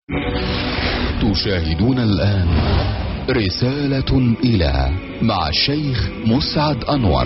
تشاهدون الآن رسالة إلى مع الشيخ مسعد أنور.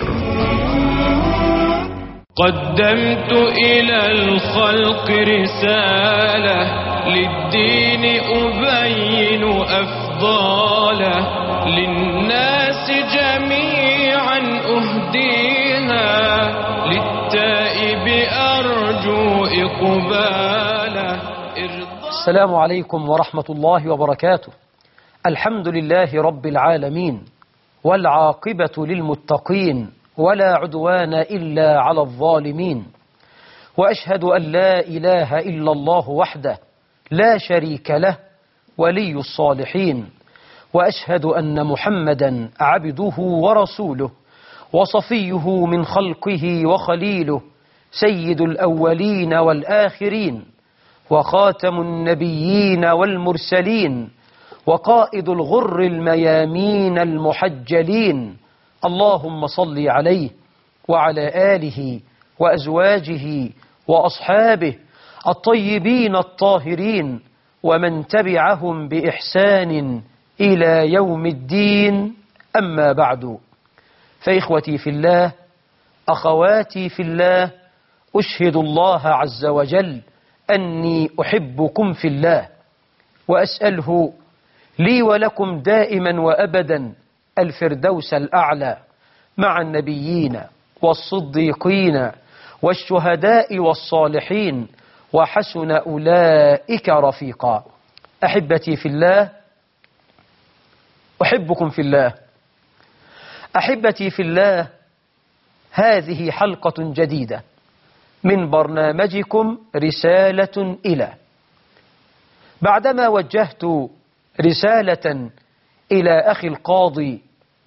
قدمت إلى الخلق رسالة للدين أبين أفضاله للناس جميعا أهديها للتائب أرجو إقباله. السلام عليكم ورحمة الله وبركاته. الحمد لله رب العالمين والعاقبة للمتقين ولا عدوان إلا على الظالمين، وأشهد أن لا إله إلا الله وحده لا شريك له ولي الصالحين، وأشهد أن محمدا عبده ورسوله وصفيه من خلقه وخليله، سيد الأولين والآخرين وخاتم النبيين والمرسلين وقائد الغر الميامين المحجلين. اللهم صل عليه وعلى آله وأزواجه وأصحابه الطيبين الطاهرين ومن تبعهم بإحسان إلى يوم الدين. أما بعد، فإخوتي في الله، أخواتي في الله، أشهد الله عز وجل أني أحبكم في الله، وأسأله لي ولكم دائما وأبدا الفردوس الأعلى مع النبيين والصديقين والشهداء والصالحين وحسن أولئك رفيقا. أحبتي في الله، أحبكم في الله. أحبتي في الله، هذه حلقة جديدة من برنامجكم رسالة إلى. بعدما وجهت رسالة إلى أخي القاضي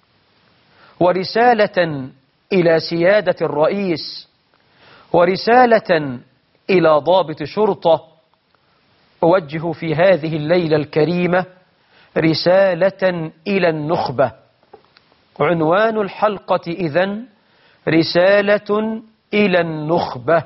ورسالة إلى سيادة الرئيس ورسالة إلى ضابط شرطة، أوجه في هذه الليلة الكريمة رسالة إلى النخبة. عنوان الحلقة إذن رسالة إلى النخبة.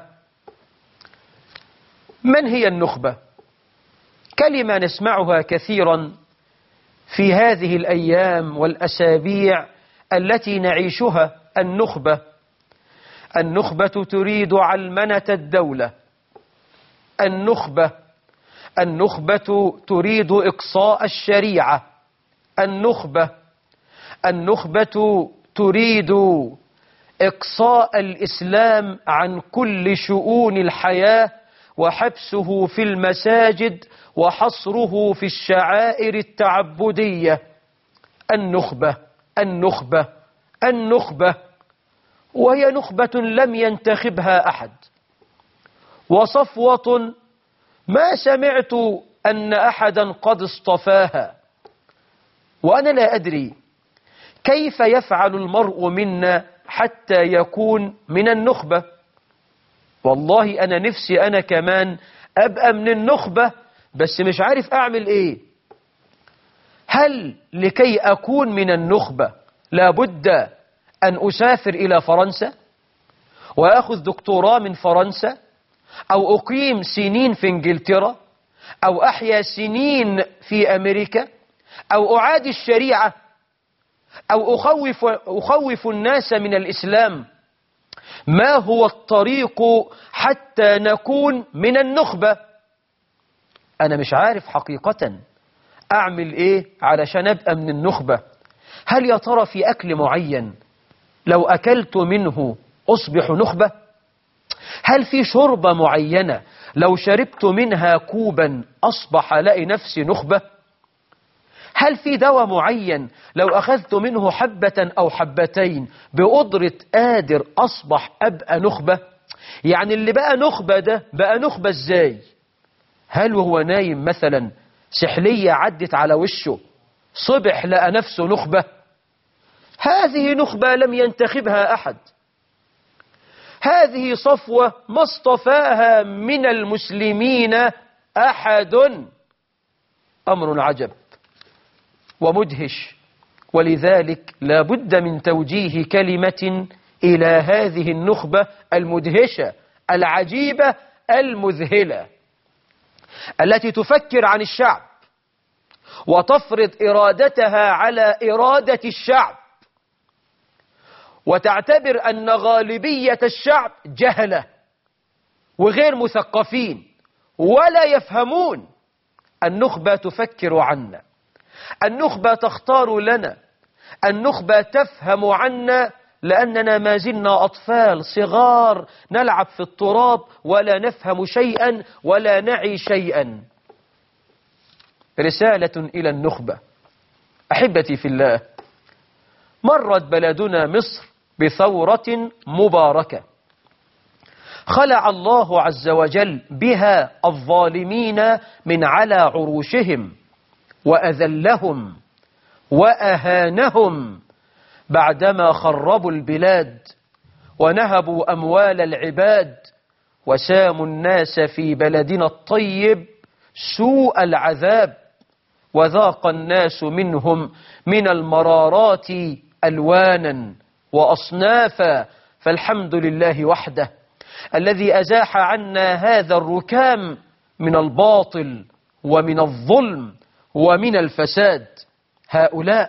من هي النخبة؟ كلمة نسمعها كثيرا في هذه الأيام والأسابيع التي نعيشها. النخبة تريد علمنة الدولة. النخبة تريد إقصاء الشريعة. النخبة تريد إقصاء الإسلام عن كل شؤون الحياة وحبسه في المساجد وحصره في الشعائر التعبدية. النخبة، وهي نخبة لم ينتخبها أحد، وصفوة ما سمعت أن أحدا قد اصطفاها. وأنا لا أدري كيف يفعل المرء منا حتى يكون من النخبة. والله أنا نفسي أنا كمان أبقى من النخبة، بس مش عارف أعمل إيه. هل لكي أكون من النخبة لابد أن أسافر إلى فرنسا وأخذ دكتوراه من فرنسا، أو أقيم سنين في إنجلترا، أو أحيا سنين في أمريكا، أو أعادي الشريعة، أو أخوف الناس من الإسلام؟ ما هو الطريق حتى نكون من النخبة؟ أنا مش عارف حقيقة أعمل إيه علشان أبقى من النخبة. هل يا ترى في أكل معين لو أكلت منه أصبح نخبة؟ هل في شربة معينة لو شربت منها كوبا أصبح لقي نفسي نخبة؟ هل في دواء معين لو أخذت منه حبة أو حبتين بقدرة قادر أصبح أبقى نخبة؟ يعني اللي بقى نخبة ده بقى نخبة إزاي؟ هل وهو نايم مثلا سحلية عدت على وشه صبح لقى نفسه نخبة؟ هذه نخبة لم ينتخبها أحد. هذه صفوة ما اصطفاها من المسلمين أحد. أمر عجب ومدهش، ولذلك لا بد من توجيه كلمة إلى هذه النخبة المدهشة العجيبة المذهلة. التي تفكر عن الشعب وتفرض إرادتها على إرادة الشعب، وتعتبر أن غالبية الشعب جهلة وغير مثقفين ولا يفهمون. النخبة تفكر عنا، النخبة تختار لنا، النخبة تفهم عنا، لأننا ما زلنا أطفال صغار نلعب في التراب ولا نفهم شيئا ولا نعي شيئا. رسالة إلى النخبة. أحبتي في الله، مرت بلدنا مصر بثورة مباركة خلع الله عز وجل بها الظالمين من على عروشهم وأذلهم وأهانهم بعدما خربوا البلاد ونهبوا أموال العباد وساموا الناس في بلدنا الطيب سوء العذاب، وذاق الناس منهم من المرارات ألوانا وأصنافا. فالحمد لله وحده الذي أزاح عنا هذا الركام من الباطل ومن الظلم ومن الفساد. هؤلاء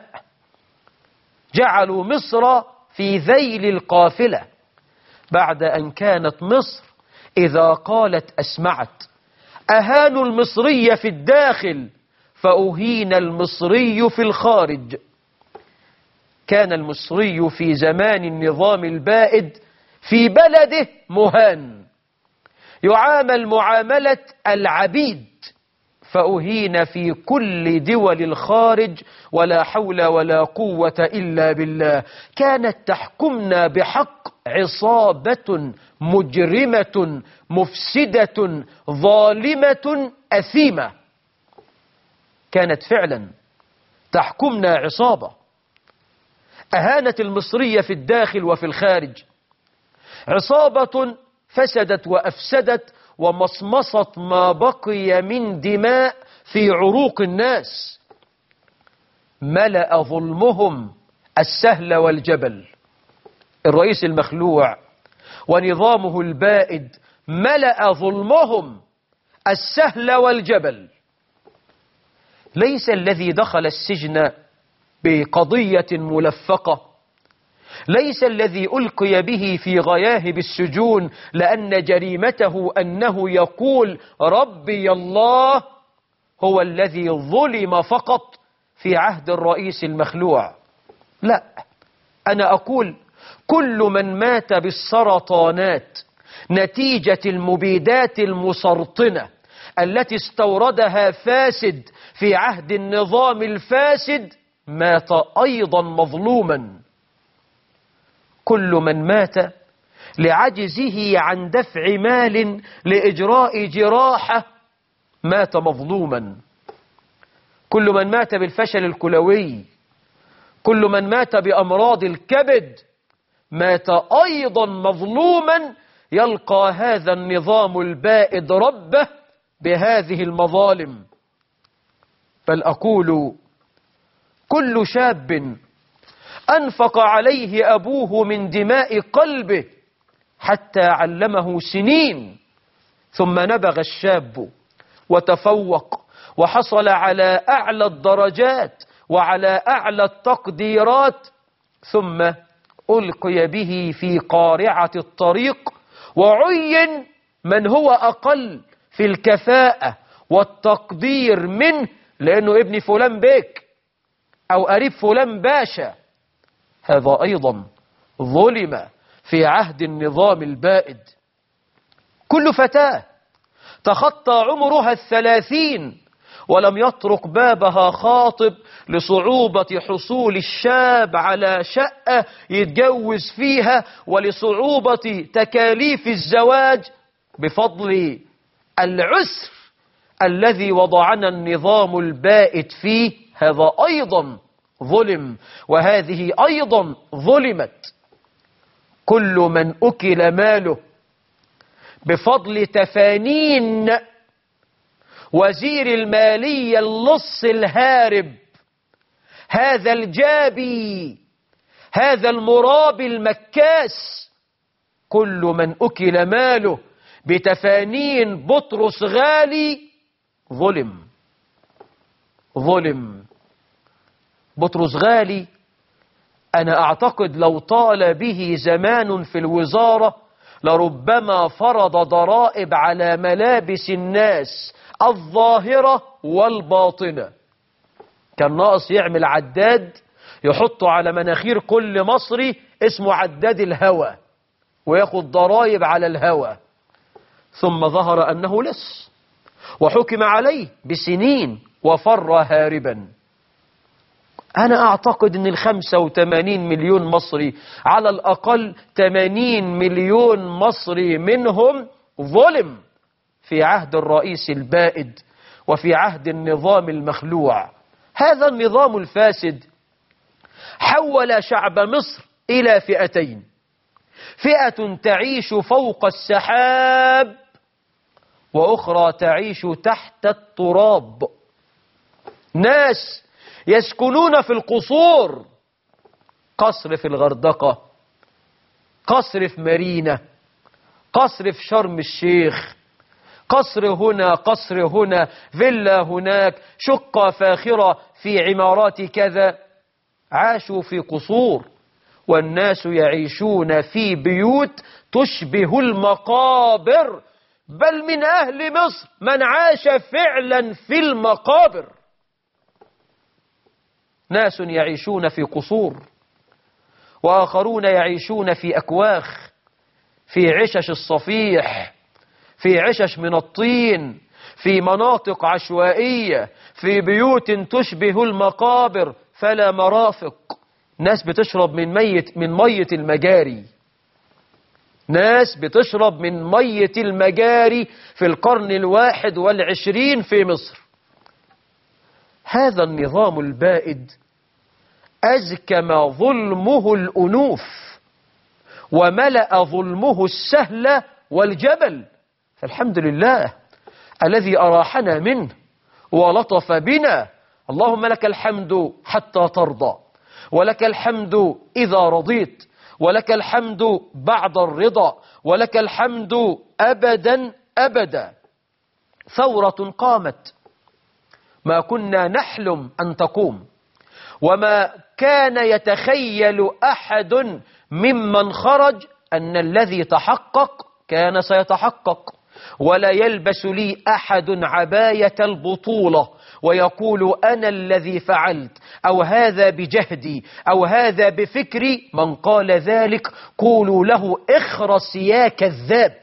جعلوا مصر في ذيل القافلة بعد أن كانت مصر إذا قالت أسمعت. أهانوا المصري في الداخل فأهين المصري في الخارج. كان المصري في زمان النظام البائد في بلده مهان، يعامل معاملة العبيد، فأهين في كل دول الخارج ولا حول ولا قوة إلا بالله. كانت تحكمنا بحق عصابة مجرمة مفسدة ظالمة أثيمة، كانت فعلا تحكمنا عصابة أهانت المصرية في الداخل وفي الخارج، عصابة فسدت وأفسدت ومصمصت ما بقي من دماء في عروق الناس. ملأ ظلمهم السهل والجبل. الرئيس المخلوع ونظامه البائد ملأ ظلمهم السهل والجبل. ليس الذي دخل السجن بقضية ملفقة، ليس الذي ألقي به في غياهب السجون لأن جريمته أنه يقول ربي الله هو الذي ظلم فقط في عهد الرئيس المخلوع. لا، أنا أقول كل من مات بالسرطانات نتيجة المبيدات المسرطنة التي استوردها فاسد في عهد النظام الفاسد مات أيضا مظلوما. كل من مات لعجزه عن دفع مال لإجراء جراحة مات مظلوما. كل من مات بالفشل الكلوي، كل من مات بأمراض الكبد مات أيضا مظلوما. يلقى هذا النظام البائد ربه بهذه المظالم. بل أقول كل شاب أنفق عليه أبوه من دماء قلبه حتى علمه سنين، ثم نبغ الشاب وتفوق وحصل على أعلى الدرجات وعلى أعلى التقديرات، ثم ألقي به في قارعة الطريق وعين من هو أقل في الكفاءة والتقدير منه لأنه ابن فلان بيك أو قريب فلان باشا. هذا أيضا ظلم في عهد النظام البائد. كل فتاة تخطى عمرها 30 ولم يطرق بابها خاطب لصعوبة حصول الشاب على شقة يتجوز فيها ولصعوبة تكاليف الزواج بفضل العسر الذي وضعنا النظام البائد فيه، هذا أيضا ظلم وهذه أيضا ظلمت. كل من أكل ماله بفضل تفانين وزير المالية اللص الهارب، هذا الجابي، هذا المرابي المكاس، كل من أكل ماله بتفانين بطرس غالي ظلم. بطرس غالي أنا أعتقد لو طال به زمان في الوزارة لربما فرض ضرائب على ملابس الناس الظاهرة والباطنة. كان ناقص يعمل عداد يحطه على مناخير كل مصري اسمه عداد الهوى وياخد ضرائب على الهوى. ثم ظهر أنه لص وحكم عليه بسنين وفر هاربا. أنا أعتقد أن 85 مليون مصري على الأقل 80 مليون مصري منهم ظلم في عهد الرئيس البائد وفي عهد النظام المخلوع. هذا النظام الفاسد حول شعب مصر إلى فئتين: فئة تعيش فوق السحاب وأخرى تعيش تحت التراب. ناس يسكنون في القصور، قصر في الغردقة، قصر في مارينا، قصر في شرم الشيخ، قصر هنا، قصر هنا، فيلا هناك، شقة فاخرة في عمارات كذا. عاشوا في قصور، والناس يعيشون في بيوت تشبه المقابر، بل من أهل مصر من عاش فعلا في المقابر. ناس يعيشون في قصور، وآخرون يعيشون في أكواخ، في عشش الصفيح، في عشش من الطين، في مناطق عشوائية، في بيوت تشبه المقابر فلا مرافق. ناس بتشرب من مية المجاري، ناس بتشرب من مية المجاري في القرن 21 في مصر. هذا النظام البائد أزكم ظلمه الأنوف وملأ ظلمه السهل والجبل. فالحمد لله الذي أراحنا منه ولطف بنا. اللهم لك الحمد حتى ترضى، ولك الحمد إذا رضيت، ولك الحمد بعد الرضا، ولك الحمد أبدا أبدا. ثورة قامت ما كنا نحلم أن تقوم، وما كان يتخيل أحد ممن خرج أن الذي تحقق كان سيتحقق. ولا يلبس لي أحد عباية البطولة ويقول أنا الذي فعلت أو هذا بجهدي أو هذا بفكري. من قال ذلك قولوا له اخرس يا كذاب.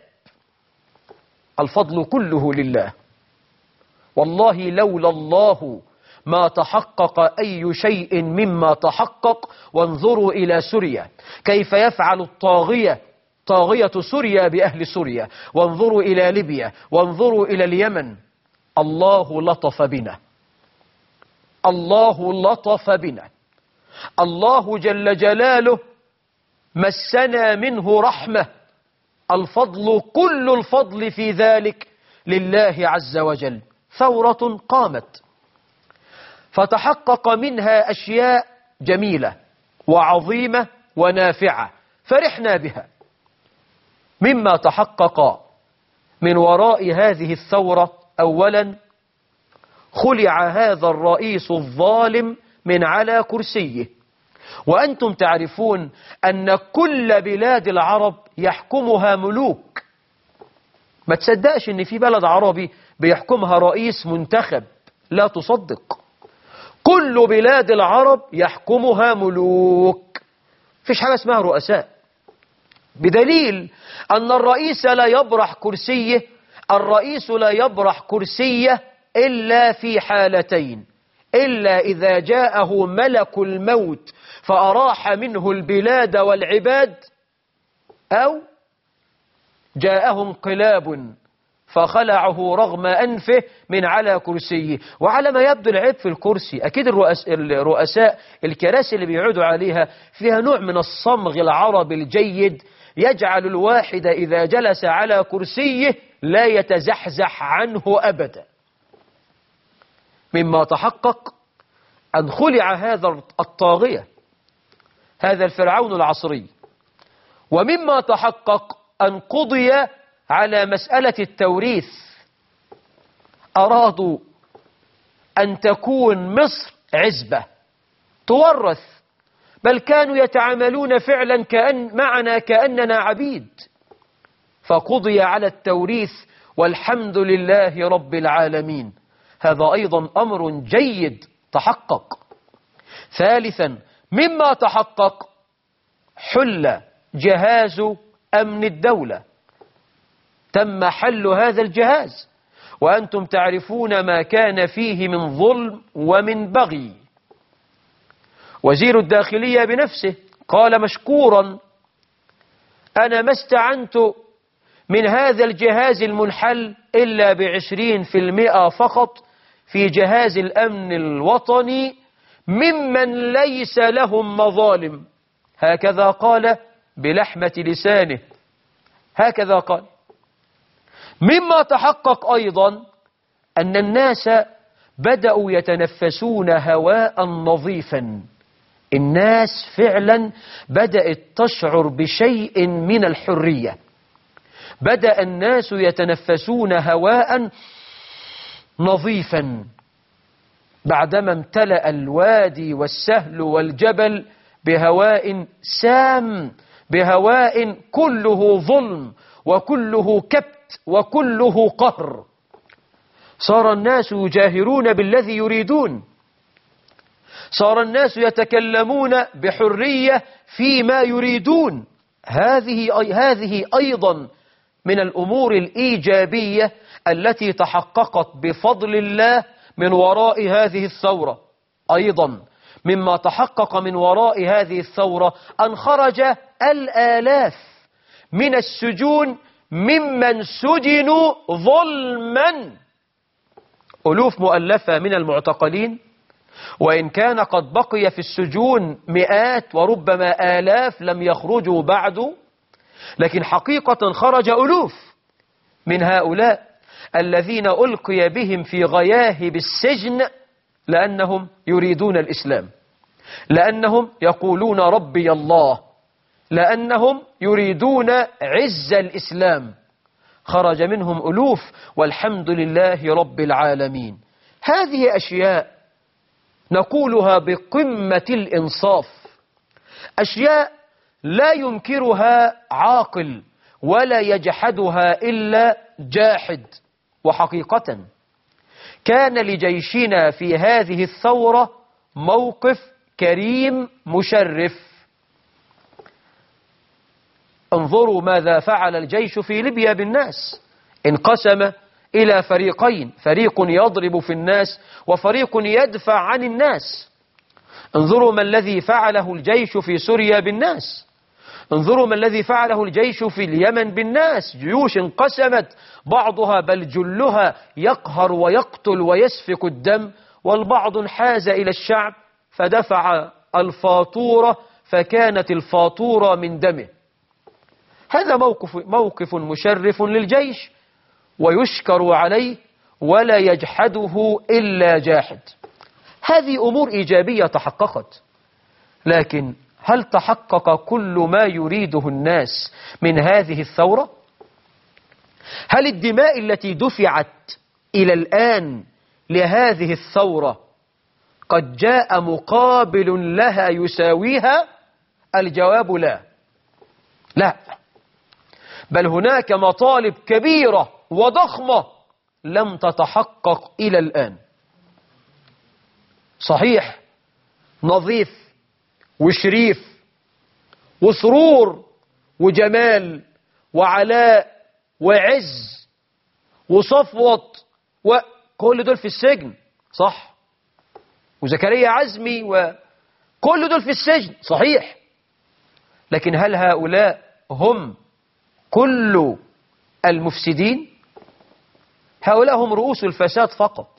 الفضل كله لله، والله لولا الله ما تحقق أي شيء مما تحقق. وانظروا إلى سوريا كيف يفعل طاغية سوريا بأهل سوريا، وانظروا إلى ليبيا، وانظروا إلى اليمن. الله لطف بنا، الله لطف بنا، الله جل جلاله مسنا منه رحمة. الفضل كل الفضل في ذلك لله عز وجل. ثورة قامت فتحقق منها أشياء جميلة وعظيمة ونافعة فرحنا بها. مما تحقق من وراء هذه الثورة: أولا، خلع هذا الرئيس الظالم من على كرسيه. وأنتم تعرفون أن كل بلاد العرب يحكمها ملوك. ما تصدقش أن في بلد عربي بيحكمها رئيس منتخب، لا تصدق. كل بلاد العرب يحكمها ملوك، فيش حاجة اسمها رؤساء. بدليل أن الرئيس لا يبرح كرسيه، الرئيس لا يبرح كرسيه إلا في حالتين: إلا إذا جاءه ملك الموت فأراح منه البلاد والعباد، أو جاءه انقلاب فخلعه رغم أنفه من على كرسيه. وعلى ما يبدو العيب في الكرسي. أكيد الرؤساء الكراسي اللي بيقعدوا عليها فيها نوع من الصمغ العربي الجيد يجعل الواحد إذا جلس على كرسيه لا يتزحزح عنه أبدا. مما تحقق أن خلع هذا الطاغية، هذا الفرعون العصري. ومما تحقق أن قضي على مسألة التوريث. أرادوا أن تكون مصر عزبة تورث، بل كانوا يتعاملون فعلا معنا كأننا عبيد، فقضي على التوريث والحمد لله رب العالمين. هذا أيضا أمر جيد تحقق. ثالثا مما تحقق حل جهاز أمن الدولة، تم حل هذا الجهاز، وأنتم تعرفون ما كان فيه من ظلم ومن بغي. وزير الداخلية بنفسه قال مشكورا: أنا ما استعنت من هذا الجهاز المنحل إلا ب20% فقط في جهاز الأمن الوطني ممن ليس لهم مظالم. هكذا قال بلحمة لسانه، هكذا قال. مما تحقق أيضا أن الناس بدأوا يتنفسون هواء نظيفا. الناس فعلا بدأت تشعر بشيء من الحرية، بدأ الناس يتنفسون هواء نظيفا بعدما امتلأ الوادي والسهل والجبل بهواء سام، بهواء كله ظلم وكله كبت وكله قهر. صار الناس يجاهرون بالذي يريدون، صار الناس يتكلمون بحرية فيما يريدون. هذه أيضا من الأمور الإيجابية التي تحققت بفضل الله من وراء هذه الثورة. أيضا مما تحقق من وراء هذه الثورة أن خرج الآلاف من السجون ممن سجنوا ظلما، ألوف مؤلفة من المعتقلين، وإن كان قد بقي في السجون مئات وربما آلاف لم يخرجوا بعد، لكن حقيقة خرج ألوف من هؤلاء الذين ألقي بهم في غياهب السجن لأنهم يريدون الإسلام، لأنهم يقولون ربي الله، لأنهم يريدون عز الإسلام. خرج منهم ألوف والحمد لله رب العالمين. هذه أشياء نقولها بقمة الإنصاف، أشياء لا ينكرها عاقل ولا يجحدها إلا جاحد. وحقيقة كان لجيشنا في هذه الثورة موقف كريم مشرف. انظروا ماذا فعل الجيش في ليبيا بالناس. انقسم إلى فريقين، فريق يضرب في الناس وفريق يدفع عن الناس. انظروا ما الذي فعله الجيش في سوريا بالناس، انظروا ما الذي فعله الجيش في اليمن بالناس. جيوش انقسمت، بعضها بل جلها يقهر ويقتل ويسفك الدم، والبعض انحاز إلى الشعب فدفع الفاتورة، فكانت الفاتورة من دمه. هذا موقف مشرف للجيش ويشكر عليه ولا يجحده إلا جاحد. هذه أمور إيجابية تحققت، لكن هل تحقق كل ما يريده الناس من هذه الثورة؟ هل الدماء التي دفعت إلى الآن لهذه الثورة قد جاء مقابل لها يساويها؟ الجواب لا، لا، بل هناك مطالب كبيرة وضخمة لم تتحقق إلى الآن. صحيح، نظيف وشريف وسرور وجمال وعلاء وعز وصفوت وكل دول في السجن، صح، وزكريا عزمي وكل دول في السجن، صحيح، لكن هل هؤلاء هم كل المفسدين؟ هؤلاء هم رؤوس الفساد فقط.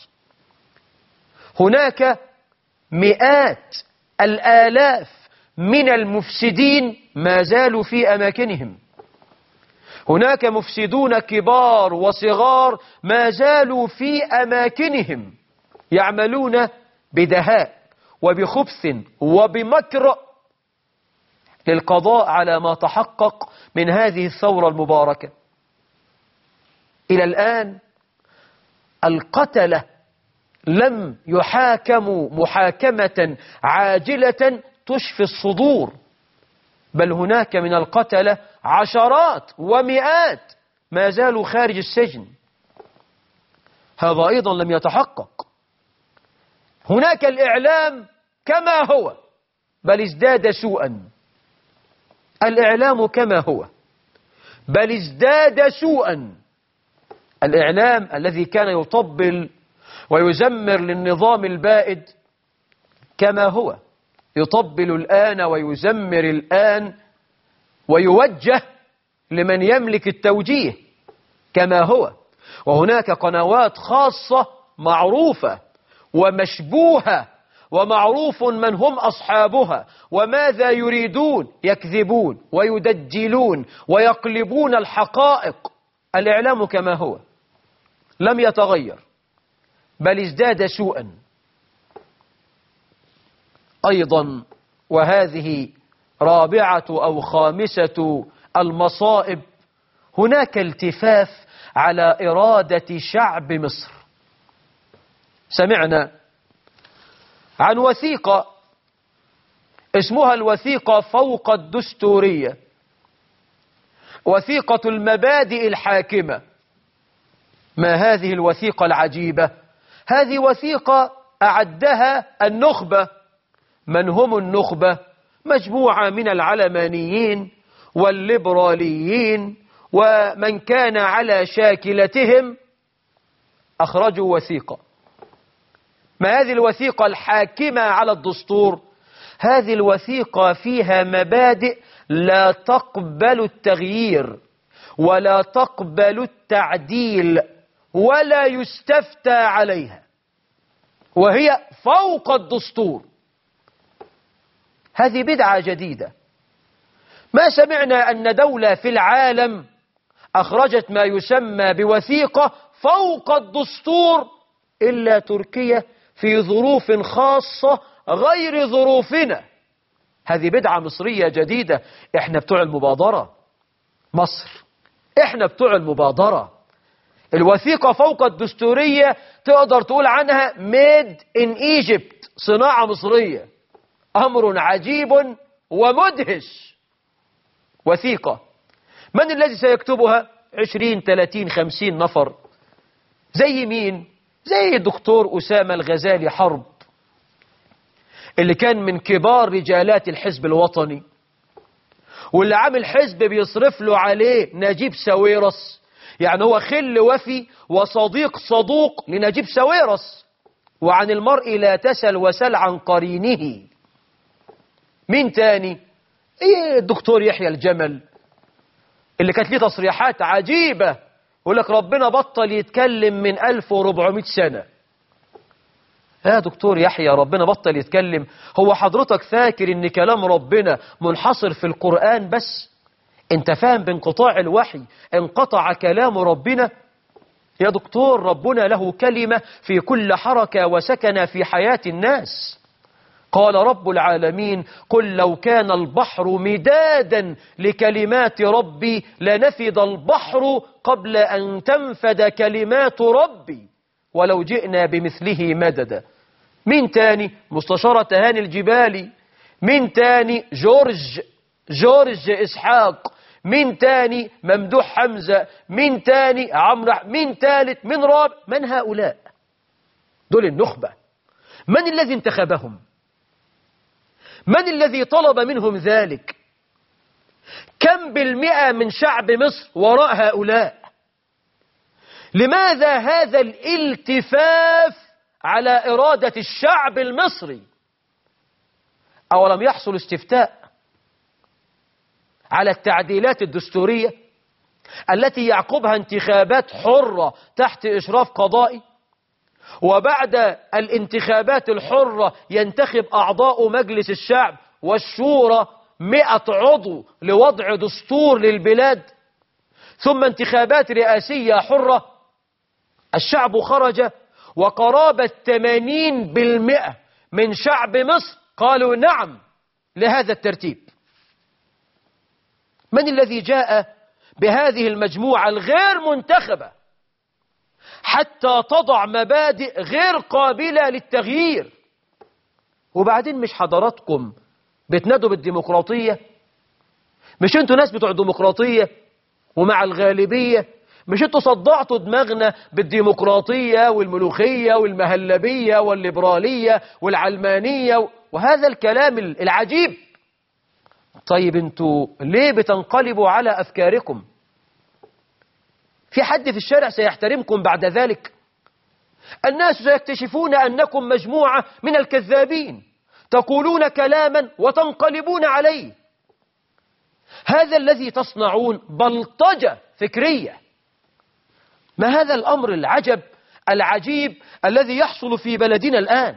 هناك مئات الآلاف من المفسدين ما زالوا في أماكنهم. هناك مفسدون كبار وصغار ما زالوا في أماكنهم يعملون بدهاء وبخبث وبمكر للقضاء على ما تحقق من هذه الثورة المباركة. إلى الآن القتلة لم يحاكموا محاكمة عاجلة تشفي الصدور، بل هناك من القتلة عشرات ومئات ما زالوا خارج السجن. هذا أيضا لم يتحقق. هناك الإعلام كما هو بل ازداد سوءا. الإعلام كما هو بل ازداد سوءا. الإعلام الذي كان يطبل ويزمر للنظام البائد كما هو يطبل الآن ويزمر الآن ويوجه لمن يملك التوجيه كما هو. وهناك قنوات خاصة معروفة ومشبوهة ومعروف من هم أصحابها وماذا يريدون، يكذبون ويدجلون ويقلبون الحقائق. الإعلام كما هو لم يتغير بل ازداد سوءا. أيضا وهذه رابعة أو خامسة المصائب، هناك التفاف على إرادة شعب مصر. سمعنا عن وثيقة اسمها الوثيقة فوق الدستورية، وثيقة المبادئ الحاكمة. ما هذه الوثيقة العجيبة؟ هذه وثيقة أعدها النخبة. من هم النخبة؟ مجموعة من العلمانيين والليبراليين ومن كان على شاكلتهم أخرجوا وثيقة. ما هذه الوثيقة الحاكمة على الدستور؟ هذه الوثيقة فيها مبادئ لا تقبل التغيير ولا تقبل التعديل ولا يستفتى عليها، وهي فوق الدستور. هذه بدعة جديدة. ما سمعنا أن دولة في العالم أخرجت ما يسمى بوثيقة فوق الدستور إلا تركيا في ظروف خاصة غير ظروفنا. هذه بدعة مصرية جديدة. احنا بتوع المبادرة، مصر احنا بتوع المبادرة. الوثيقة فوق الدستورية تقدر تقول عنها made in Egypt، صناعة مصرية. أمر عجيب ومدهش. وثيقة من الذي سيكتبها؟ 20 30 50 نفر. زي مين؟ زي الدكتور أسامة الغزالي حرب اللي كان من كبار رجالات الحزب الوطني، واللي عامل حزب بيصرف له عليه نجيب ساويرس. يعني هو خل وفي وصديق صدوق لنجيب ساويرس. وعن المرء لا تسل وسل عن قرينه. مين تاني؟ الدكتور يحيى الجمل اللي كانت ليه تصريحات عجيبة، يقول لك ربنا بطل يتكلم من 1400 سنة. يا دكتور يحيى ربنا بطل يتكلم؟ هو حضرتك فاكر ان كلام ربنا منحصر في القرآن بس؟ انت فاهم بانقطاع الوحي انقطع كلام ربنا؟ يا دكتور ربنا له كلمة في كل حركة وسكن في حياة الناس. قال رب العالمين قل لو كان البحر مدادا لكلمات ربي لنفد البحر قبل أن تنفد كلمات ربي ولو جئنا بمثله مددا. مين تاني؟ مستشارة هاني الجبالي. مين تاني؟ جورج إسحاق. مين تاني؟ ممدوح حمزة. مين تاني؟ عمرو. مين تالت؟ من رابع؟ من هؤلاء؟ دول النخبة. من الذي انتخبهم؟ من الذي طلب منهم ذلك؟ كم بالمئة من شعب مصر وراء هؤلاء؟ لماذا هذا الالتفاف على إرادة الشعب المصري؟ أولم يحصل استفتاء على التعديلات الدستورية التي يعقبها انتخابات حرة تحت إشراف قضائي، وبعد الانتخابات الحرة ينتخب أعضاء مجلس الشعب والشورى 100 عضو لوضع دستور للبلاد، ثم انتخابات رئاسية حرة؟ الشعب خرج وقرابة 80% من شعب مصر قالوا نعم لهذا الترتيب. من الذي جاء بهذه المجموعة الغير منتخبة حتى تضع مبادئ غير قابلة للتغيير. وبعدين مش حضراتكم بتنادوا بالديمقراطية؟ مش انتوا ناس بتوع الديمقراطية ومع الغالبية؟ مش انتوا صدعتوا دماغنا بالديمقراطية والملوخية والمهلبية والليبرالية والعلمانية وهذا الكلام العجيب؟ طيب انتوا ليه بتنقلبوا على أفكاركم؟ في حد في الشارع سيحترمكم بعد ذلك؟ الناس سيكتشفون أنكم مجموعة من الكذابين تقولون كلاما وتنقلبون عليه. هذا الذي تصنعون بلطجة فكرية. ما هذا الأمر العجب العجيب الذي يحصل في بلدنا الآن؟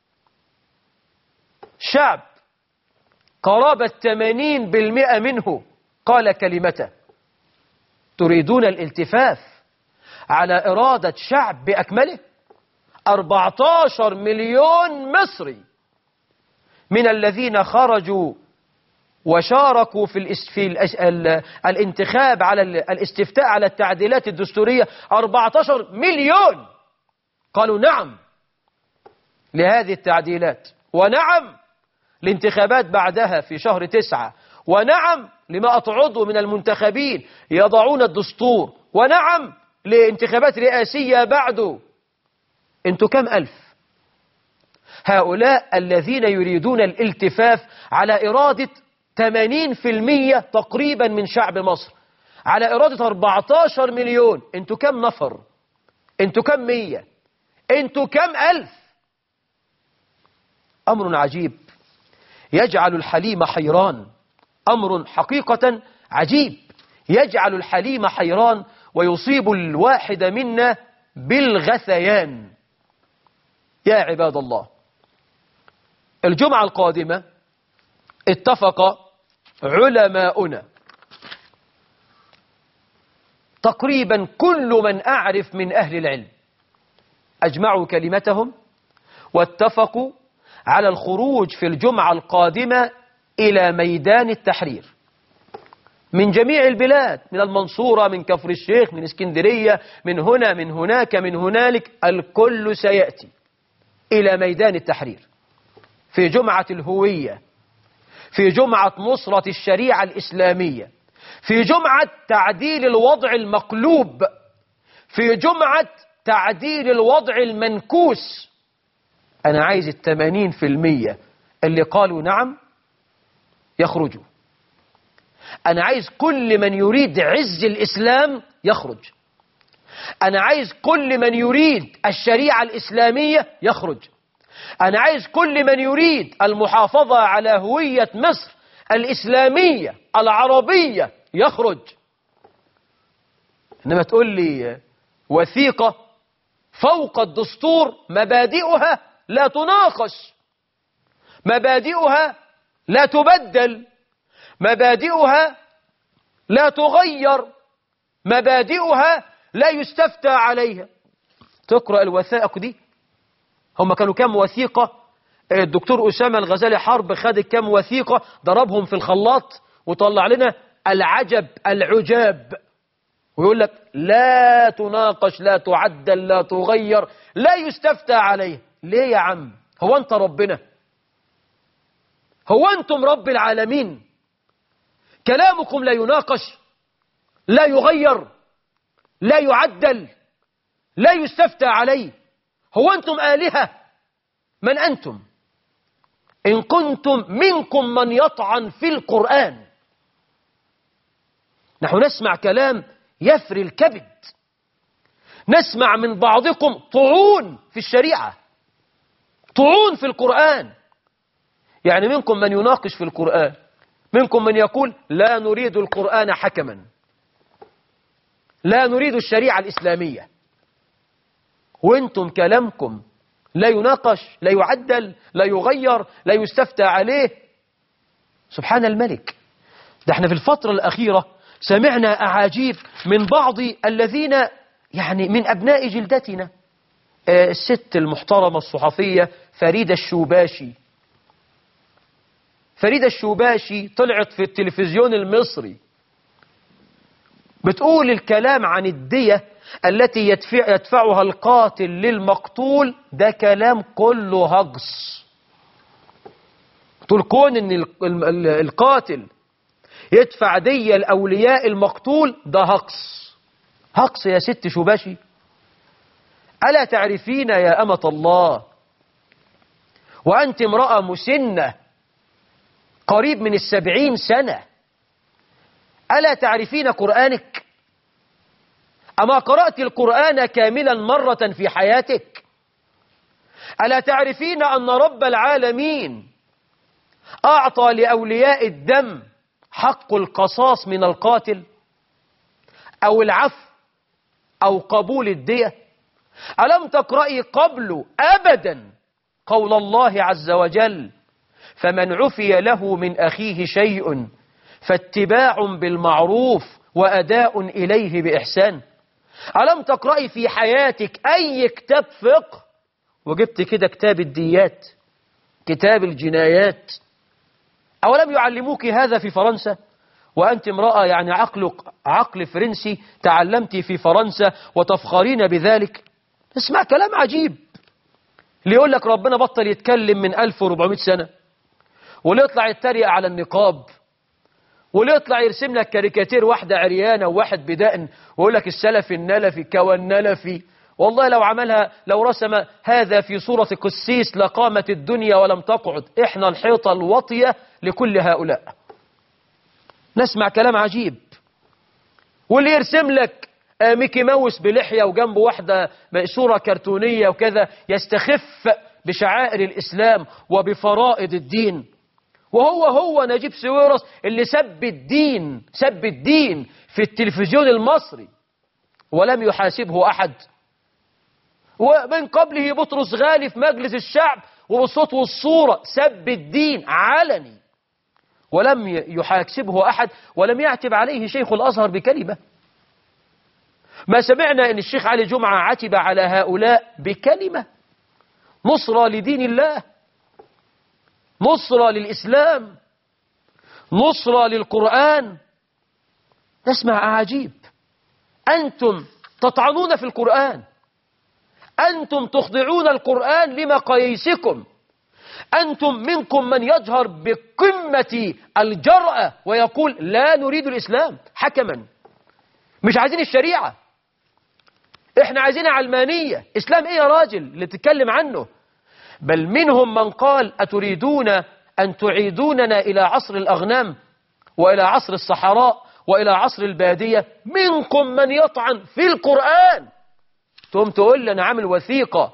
شعب قرابة 80% منه قال كلمته. تريدون الالتفاف على إرادة شعب بأكمله؟ 14 مليون مصري من الذين خرجوا وشاركوا في الانتخاب على الاستفتاء على التعديلات الدستورية. 14 مليون قالوا نعم لهذه التعديلات، ونعم لانتخابات بعدها في شهر 9، ونعم لما أطعضوا من المنتخبين يضعون الدستور، ونعم لانتخابات رئاسية بعده. انتوا كم ألف؟ هؤلاء الذين يريدون الالتفاف على إرادة 80% تقريبا من شعب مصر، على إرادة 14 مليون. انتوا كم نفر؟ انتوا كم 100؟ انتوا كم ألف؟ أمر عجيب يجعل الحليم حيران. أمر حقيقة عجيب يجعل الحليم حيران ويصيب الواحد منا بالغثيان. يا عباد الله، الجمعة القادمة اتفق علماؤنا تقريبا كل من أعرف من أهل العلم، أجمعوا كلمتهم واتفقوا على الخروج في الجمعة القادمة إلى ميدان التحرير من جميع البلاد، من المنصورة، من كفر الشيخ، من اسكندرية، من هنا، من هناك، من هنالك، الكل سيأتي إلى ميدان التحرير في جمعة الهوية، في جمعة نصرة الشريعة الإسلامية، في جمعة تعديل الوضع المقلوب، في جمعة تعديل الوضع المنكوس. أنا عايز 80% اللي قالوا نعم يخرجوا. أنا عايز كل من يريد عز الإسلام يخرج. أنا عايز كل من يريد الشريعة الإسلامية يخرج. أنا عايز كل من يريد المحافظة على هوية مصر الإسلامية العربية يخرج. إنما تقول لي وثيقة فوق الدستور مبادئها لا تناقش، مبادئها لا تبدل، مبادئها لا تغير، مبادئها لا يستفتى عليها. تقرأ الوثائق دي، هم كانوا كم وثيقة؟ الدكتور أسامة الغزالي حرب خد كم وثيقة ضربهم في الخلاط وطلع لنا العجب العجاب، ويقول لك لا تناقش، لا تعدل، لا تغير، لا يستفتى عليه. ليه يا عم؟ هو أنت ربنا؟ هو أنتم رب العالمين؟ كلامكم لا يناقش، لا يغير، لا يعدل، لا يستفتى عليه. هو أنتم آلهة؟ من أنتم؟ إن كنتم منكم من يطعن في القرآن. نحن نسمع كلام يفري الكبد، نسمع من بعضكم طعون في الشريعة، طعون في القرآن. يعني منكم من يناقش في القرآن، منكم من يقول لا نريد القرآن حكما، لا نريد الشريعة الإسلامية، وانتم كلامكم لا يناقش، لا يعدل، لا يغير، لا يستفتى عليه. سبحان الملك. ده احنا في الفترة الأخيرة سمعنا أعاجيب من بعض الذين يعني من أبناء جلدتنا. الست المحترمة الصحفية فريدة الشوباشي. فريدة الشوباشي طلعت في التلفزيون المصري بتقول الكلام عن الدية التي يدفعها القاتل للمقتول، ده كلام كله هجص. تقول كون ان القاتل يدفع دية الأولياء المقتول، ده هقص. هقص يا ست شباشي. ألا تعرفين يا أمة الله وأنت امرأة مسنة قريب من 70 سنة، ألا تعرفين قرآنك؟ أما قرأت القرآن كاملا مرة في حياتك؟ ألا تعرفين أن رب العالمين أعطى لأولياء الدم حق القصاص من القاتل أو العفو أو قبول الدية؟ ألم تقرأي قبل أبدا قول الله عز وجل: فمن عفي له من أخيه شيء فاتباع بالمعروف وأداء إليه بإحسان؟ ألم تقرأي في حياتك أي كتاب فقه وجبت كده كتاب الديات، كتاب الجنايات؟ أولم يعلموك هذا في فرنسا وأنت امرأة يعني عقل فرنسي تعلمت في فرنسا وتفخرين بذلك؟ اسمع كلام عجيب. اللي يقول لك ربنا بطل يتكلم من 1400 سنة، واللي يطلع يتريق على النقاب، واللي يطلع يرسم لك كاريكاتير واحدة عريانة وواحد بدقن ويقول لك السلفي النلفي كوالنلفي. والله لو رسم هذا في صورة قسيس لقامت الدنيا ولم تقعد. احنا الحيطة الوطية لكل هؤلاء. نسمع كلام عجيب. واللي يرسم لك ميكي ماوس بلحية وجنبه واحدة صورة كرتونية وكذا يستخف بشعائر الإسلام وبفرائض الدين. وهو نجيب ساويرس اللي سب الدين في التلفزيون المصري ولم يحاسبه أحد. ومن قبله بطرس غالي في مجلس الشعب وبالصوت والصورة سب الدين علني ولم يحاسبه أحد ولم يعتب عليه شيخ الأزهر بكلمة. ما سمعنا أن الشيخ علي جمعة عتب على هؤلاء بكلمة. نصرة لدين الله، نصرة للإسلام، نصرة للقرآن. نسمع عجيب. أنتم تطعنون في القرآن، أنتم تخضعون القرآن لمقاييسكم، أنتم منكم من يجهر بقمة الجرأة ويقول لا نريد الإسلام حكما، مش عايزين الشريعة، احنا عايزين علمانية. إسلام ايه يا راجل اللي تتكلم عنه؟ بل منهم من قال أتريدون أن تعيدوننا إلى عصر الأغنام وإلى عصر الصحراء وإلى عصر البادية؟ منكم من يطعن في القرآن. تقوم تقول لي أنا عامل وثيقة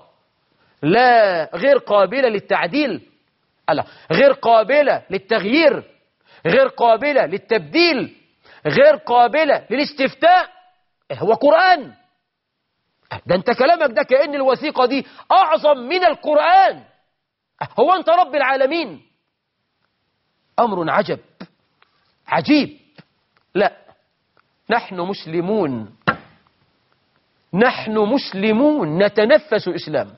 لا غير قابلة للتعديل، لا غير قابلة للتغيير، غير قابلة للتبديل، غير قابلة للاستفتاء. هو قرآن ده؟ انت كلامك ده كأن الوثيقة دي أعظم من القرآن. هو أنت رب العالمين؟ أمر عجب عجيب. لا، نحن مسلمون، نحن مسلمون نتنفس إسلام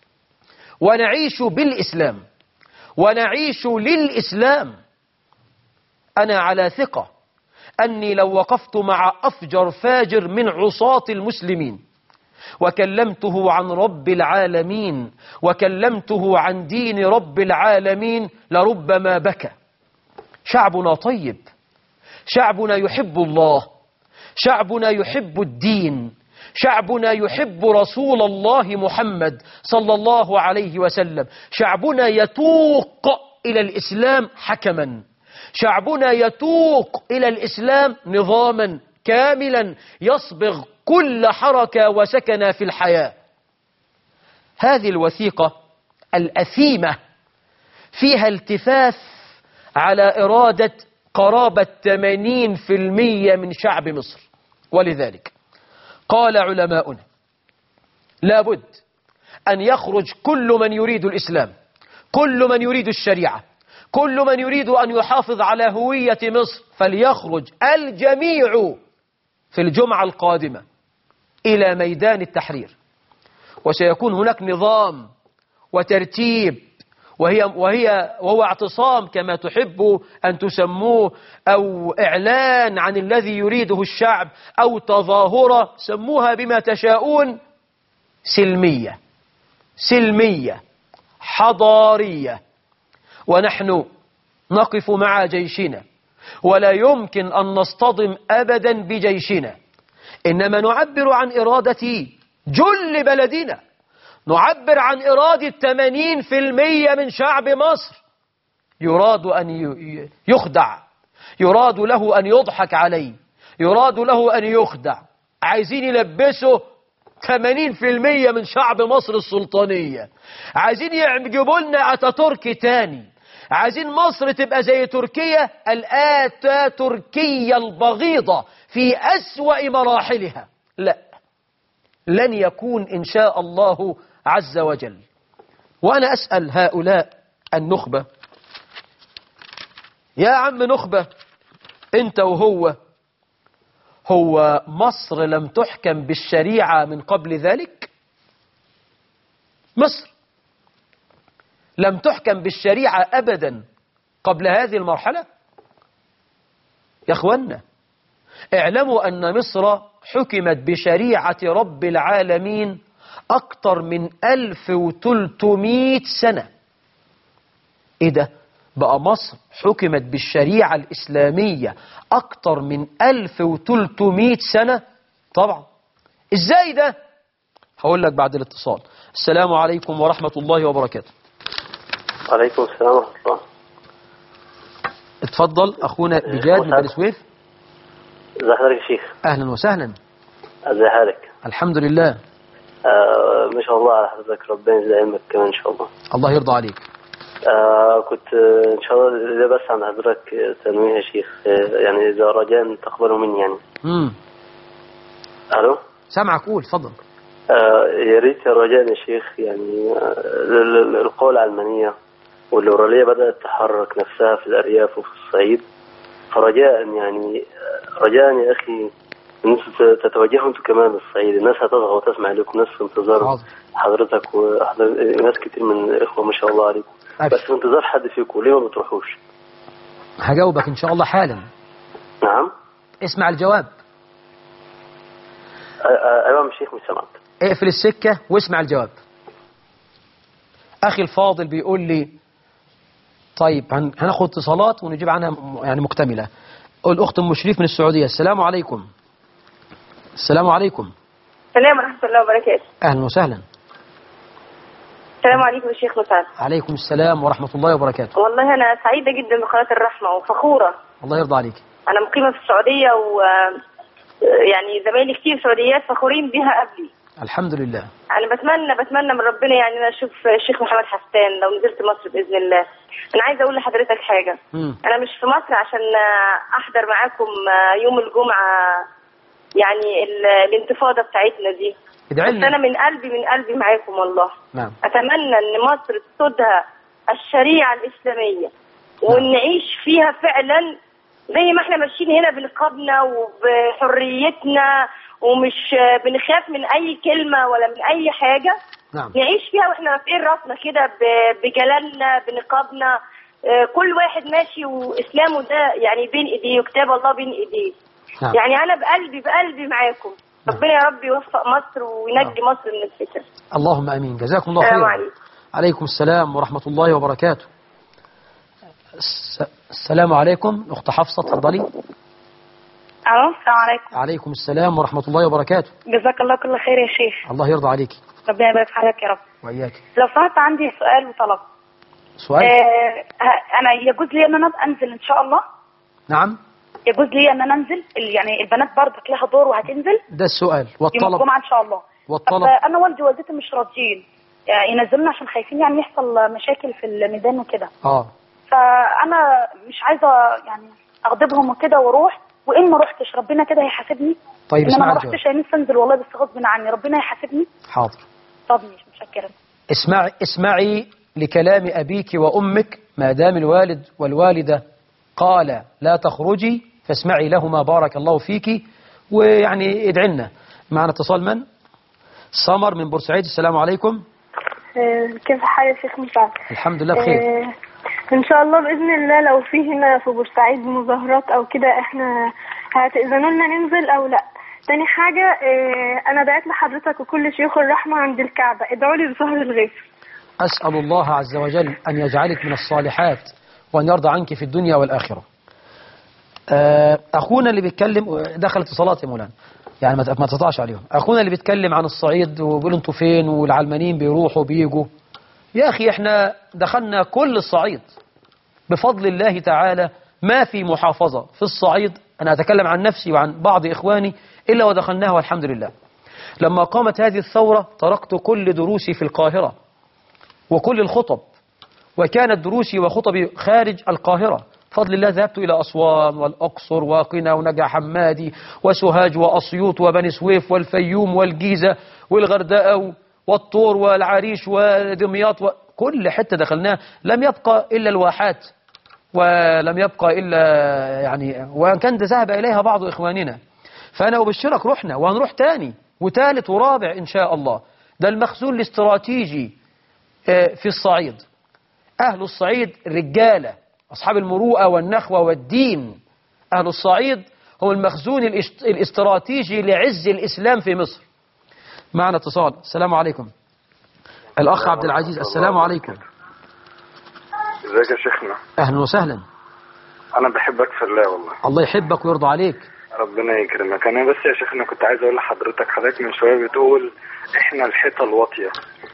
ونعيش بالإسلام ونعيش للإسلام. أنا على ثقة أني لو وقفت مع أفجر فاجر من عصاة المسلمين وكلمته عن رب العالمين وكلمته عن دين رب العالمين لربما بكى. شعبنا طيب، شعبنا يحب الله، شعبنا يحب الدين، شعبنا يحب رسول الله محمد صلى الله عليه وسلم. شعبنا يتوق إلى الإسلام حكما، شعبنا يتوق إلى الإسلام نظاما كاملا يصبغ كل حركة وسكن في الحياة. هذه الوثيقة الأثيمة فيها التفاف على إرادة قرابة 80% من شعب مصر. ولذلك قال علماؤنا لابد أن يخرج كل من يريد الإسلام، كل من يريد الشريعة، كل من يريد أن يحافظ على هوية مصر، فليخرج الجميع في الجمعة القادمة إلى ميدان التحرير. وسيكون هناك نظام وترتيب وهو اعتصام كما تحب أن تسموه، أو إعلان عن الذي يريده الشعب، أو تظاهرة، سموها بما تشاءون، سلمية سلمية حضارية. ونحن نقف مع جيشنا، ولا يمكن أن نصطدم أبدا بجيشنا، إنما نعبر عن إرادة جل بلدنا، نعبر عن إرادة 80% من شعب مصر. يراد أن يخدع، يراد له أن يضحك عليه، يراد له أن يخدع. عايزين يلبسوا 80% من شعب مصر السلطانية، عايزين يجيبوا لنا أتاتورك تاني، عايزين مصر تبقى زي تركيا، الآتاتوركية البغيضة في أسوأ مراحلها. لا، لن يكون إن شاء الله عز وجل. وأنا أسأل هؤلاء النخبة، يا عم نخبة أنت وهو، هو مصر لم تحكم بالشريعة من قبل ذلك؟ مصر لم تحكم بالشريعة أبدا قبل هذه المرحلة؟ يا أخوانا، اعلموا أن مصر حكمت بشريعة رب العالمين أكثر من 1300 سنة. إيه ده؟ بقى مصر حكمت بالشريعة الإسلامية أكثر من 1300 سنة؟ طبعا. إزاي ده؟ هقول لك بعد الاتصال. السلام عليكم ورحمة الله وبركاته. وعليكم السلام ورحمة الله. اتفضل أخونا بجاد من بني سويف. ازي حضرتك يا شيخ؟ أهلا وسهلا. ازي حالك؟ الحمد لله. ما شاء الله على حضرتك، ربنا يزيد علمك كمان إن شاء الله. الله يرضى عليك. كنت إن شاء الله بس عند حضرتك تنويه يا شيخ، يعني إذا رجاء تقبلوا مني يعني. ألو؟ سامعك، قول اتفضل. يا ريت يا رجاء يا شيخ، يعني القوى العلمانية والليبرالية بدأت تحرك نفسها في الأرياف وفي الصعيد، فرجاء يعني رجاء يا أخي الناس تتوجهوا انتوا كمان للصعيد، الناس هتصغى وتسمع لكم، ناس في انتظار حضرتك وناس كتير من الإخوة ما شاء الله عليكم، بس في انتظار حد فيكم، ليه ما بتروحوش؟ هجاوبك إن شاء الله حالا. نعم. اسمع الجواب. أيوة يا شيخ، مش سمعت. اقفل السكة واسمع الجواب. أخي الفاضل بيقول لي طيب هناخد اتصالات ونجيب عنها يعني مكتملة. الأخت أم شريف من السعودية. السلام عليكم. السلام عليكم. السلام ورحمة الله وبركاته. أهلا وسهلا. السلام عليكم يا شيخ مسعد. عليكم السلام ورحمة الله وبركاته. والله أنا سعيدة جدا بقناة الرحمة وفخورة. الله يرضى عليك. أنا مقيمة في السعودية، يعني زمايلي كتير سعوديات فخورين بها قبلي. الحمد لله. أنا بتمنى من ربنا يعني أنا أشوف الشيخ محمد حسان لو نزلت مصر بإذن الله. أنا عايزة أقول لحضرتك حاجة. أنا مش في مصر عشان أحضر معاكم يوم الجمعة يعني الانتفاضة بتاعتنا دي، بس أنا من قلبي معاكم والله. نعم. أتمنى أن مصر تسودها الشريعة الإسلامية ونعيش فيها فعلا زي ما احنا ماشيين هنا بنقابنا وبحريتنا ومش بنخاف من أي كلمة ولا من أي حاجة. نعم. نعيش فيها واحنا رافعين راسنا كده بجلالنا بنقابنا، كل واحد ماشي وإسلامه ده يعني بين إيديه وكتاب الله بين إيديه. نعم. يعني أنا بقلبي معاكم. ربنا يا رب يوفق مصر وينجي مصر من الفتن. اللهم امين. جزاكم الله خيرا. عليكم السلام ورحمة الله وبركاته. السلام عليكم. اخت حفصة اتفضلي. الو السلام عليكم. عليكم السلام ورحمة الله وبركاته. جزاك الله كل خير يا شيخ. الله يرضى عليك. ربنا يبارك في حضرتك يا رب. وإياك. لو سمحت عندي سؤال وطلب. سؤال؟ انا يجوز لي ان انا انزل ان شاء الله؟ نعم. يجوز لي ان انا انزل، يعني البنات برضك لها دور وهتنزل؟ ده السؤال. والطلب؟ يوم الجمعة ان شاء الله. والطلب؟ انا والدي ووالدتي مش راضيين ينزلونا عشان خايفين يعني يحصل مشاكل في الميدان وكده. فانا مش عايزه يعني اغضبهم وكده واروح، وان ما رحتش ربنا كده هيحاسبني. طيب ان انا ما رحتش نفسي انزل والله بس غصب عني ربنا هيحاسبني. حاضر. طب مش متشكره. اسمعي لكلام أبيك وأمك، ما دام الوالد والوالدة قال لا تخرجي فاسمعي لهما بارك الله فيك، ويعني ادعي لنا. معنا اتصال من؟ سمر من بورسعيد. السلام عليكم. كيف حال يا شيخ مسعد؟ الحمد لله بخير. ان شاء الله باذن الله لو في هنا في بورسعيد مظاهرات او كده احنا هتأذنوا لنا ننزل او لا؟ تاني حاجة انا دعيت لحضرتك وكل شيوخ الرحمة عند الكعبة ادعوا لي بظهر الغيث. أسأل الله عز وجل أن يجعلك من الصالحات وأن يرضى عنك في الدنيا والآخرة. أخونا اللي بيتكلم دخل اتصالات يا مولانا، يعني ما تقطعش عليهم. أخونا اللي بيتكلم عن الصعيد وبيقول انتوا فين والعلمانيين بيروحوا بيجوا. يا أخي احنا دخلنا كل الصعيد بفضل الله تعالى، ما في محافظة في الصعيد، أنا أتكلم عن نفسي وعن بعض إخواني، إلا ودخلناها والحمد لله. لما قامت هذه الثورة تركت كل دروسي في القاهرة وكل الخطب، وكانت دروسي وخطبي خارج القاهرة. بفضل الله ذهبت إلى أسوان والأقصر وقنا ونجع حمادي وسوهاج وأسيوط وبني سويف والفيوم والجيزة والغردقة والطور والعريش ودمياط وكل حتة دخلناها. لم يبقى إلا الواحات، ولم يبقى إلا يعني وإن كان ذهب إليها بعض إخواننا. فأنا أبشرك رحنا وهنروح تاني وثالث ورابع إن شاء الله. ده المخزون الاستراتيجي في الصعيد. أهل الصعيد رجالة أصحاب المروءة والنخوة والدين. أهل الصعيد هم المخزون الاستراتيجي لعز الإسلام في مصر. معنا اتصال. السلام عليكم. الأخ عبد العزيز. السلام عليكم. ازيك يا شيخنا؟ أهلا وسهلا. أنا بحبك في الله والله. الله يحبك ويرضى عليك. ربنا يكرمك. أنا بس يا شيخنا كنت عايز أقول لحضرتك، حضرتك من شوية بتقول إحنا الحيطة الواطية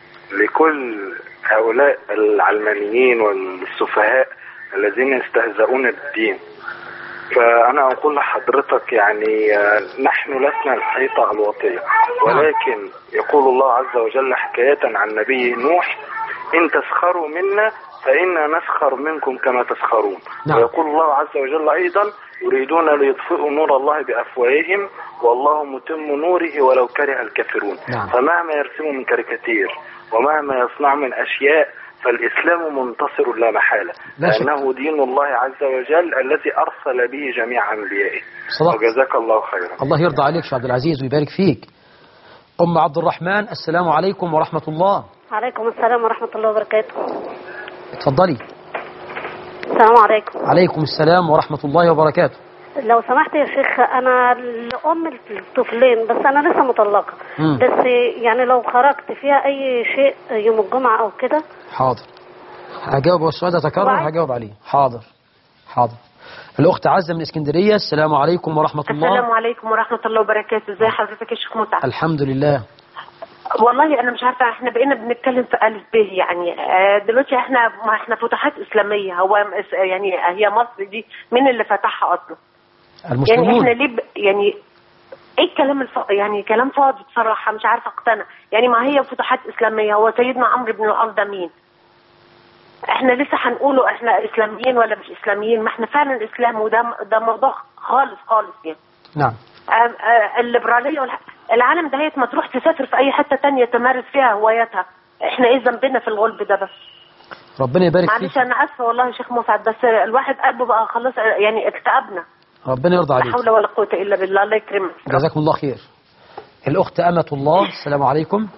لكل هؤلاء العلمانيين والسفهاء الذين يستهزئون بالدين. فأنا أقول لحضرتك يعني نحن لسنا الحيطة الواطية، ولكن يقول الله عز وجل حكاية عن نبي نوح: إن تسخروا منا فإنا نسخر منكم كما تسخرون. ويقول الله عز وجل أيضا: يريدون ليطفئوا نور الله بأفواههم والله متم نوره ولو كره الكافرون. فمهما يرسموا من كاريكاتير ومهما يصنع من أشياء فالإسلام منتصر لا محالة، لأنه دين الله عز وجل الذي أرسل به جميع أنبيائه. وجزاك الله خيرا. الله يرضى عليك شيخ عبد العزيز ويبارك فيك. أم عبد الرحمن. السلام عليكم ورحمة الله. عليكم السلام ورحمة الله وبركاته. اتفضلي. السلام عليكم. عليكم السلام ورحمة الله وبركاته. لو سمحت يا شيخ، أنا الأم الطفلين بس أنا لسه مطلقة. بس يعني لو خرجت فيها أي شيء يوم الجمعة أو كده. حاضر هجاوب، والسؤال ده تكرر هجاوب عليه. حاضر حاضر. الأخت عزة من اسكندرية. السلام عليكم ورحمة الله. السلام عليكم ورحمة الله وبركاته. ازي حضرتك يا شيخ مسعد؟ الحمد لله. والله أنا مش عارفة، احنا بقينا بنتكلم في ألف ب يعني. دلوقتي احنا فتوحات إسلامية. هو يعني هي مصر دي مين اللي فتحها أصلا؟ المسلمون. يعني احنا ليه يعني ايه الكلام يعني كلام فاضي بصراحة، مش عارفة اقتنع. يعني ما هي فتوحات إسلامية، هو سيدنا عمرو بن العاص ده مين؟ احنا لسه هنقوله احنا إسلاميين ولا مش إسلاميين؟ ما احنا فعلا إسلام، وده موضوع خالص خالص يعني. نعم. الليبرالية العالم دهيت ما تروح تسافر في أي حتة تانية تمارس فيها هواياتها. احنا ايه ذنبنا في الغلب ده بس؟ ربنا يبارك فيك. معلش أنا آسفة والله يا شيخ مسعد، بس الواحد قلبه بقى خلاص يعني اكتئبنا. ربنا يرضى عليك. لا حول ولا قوة إلا بالله. الله يكرمك. جزاكم الله خير. الأخت أمة الله. السلام عليكم.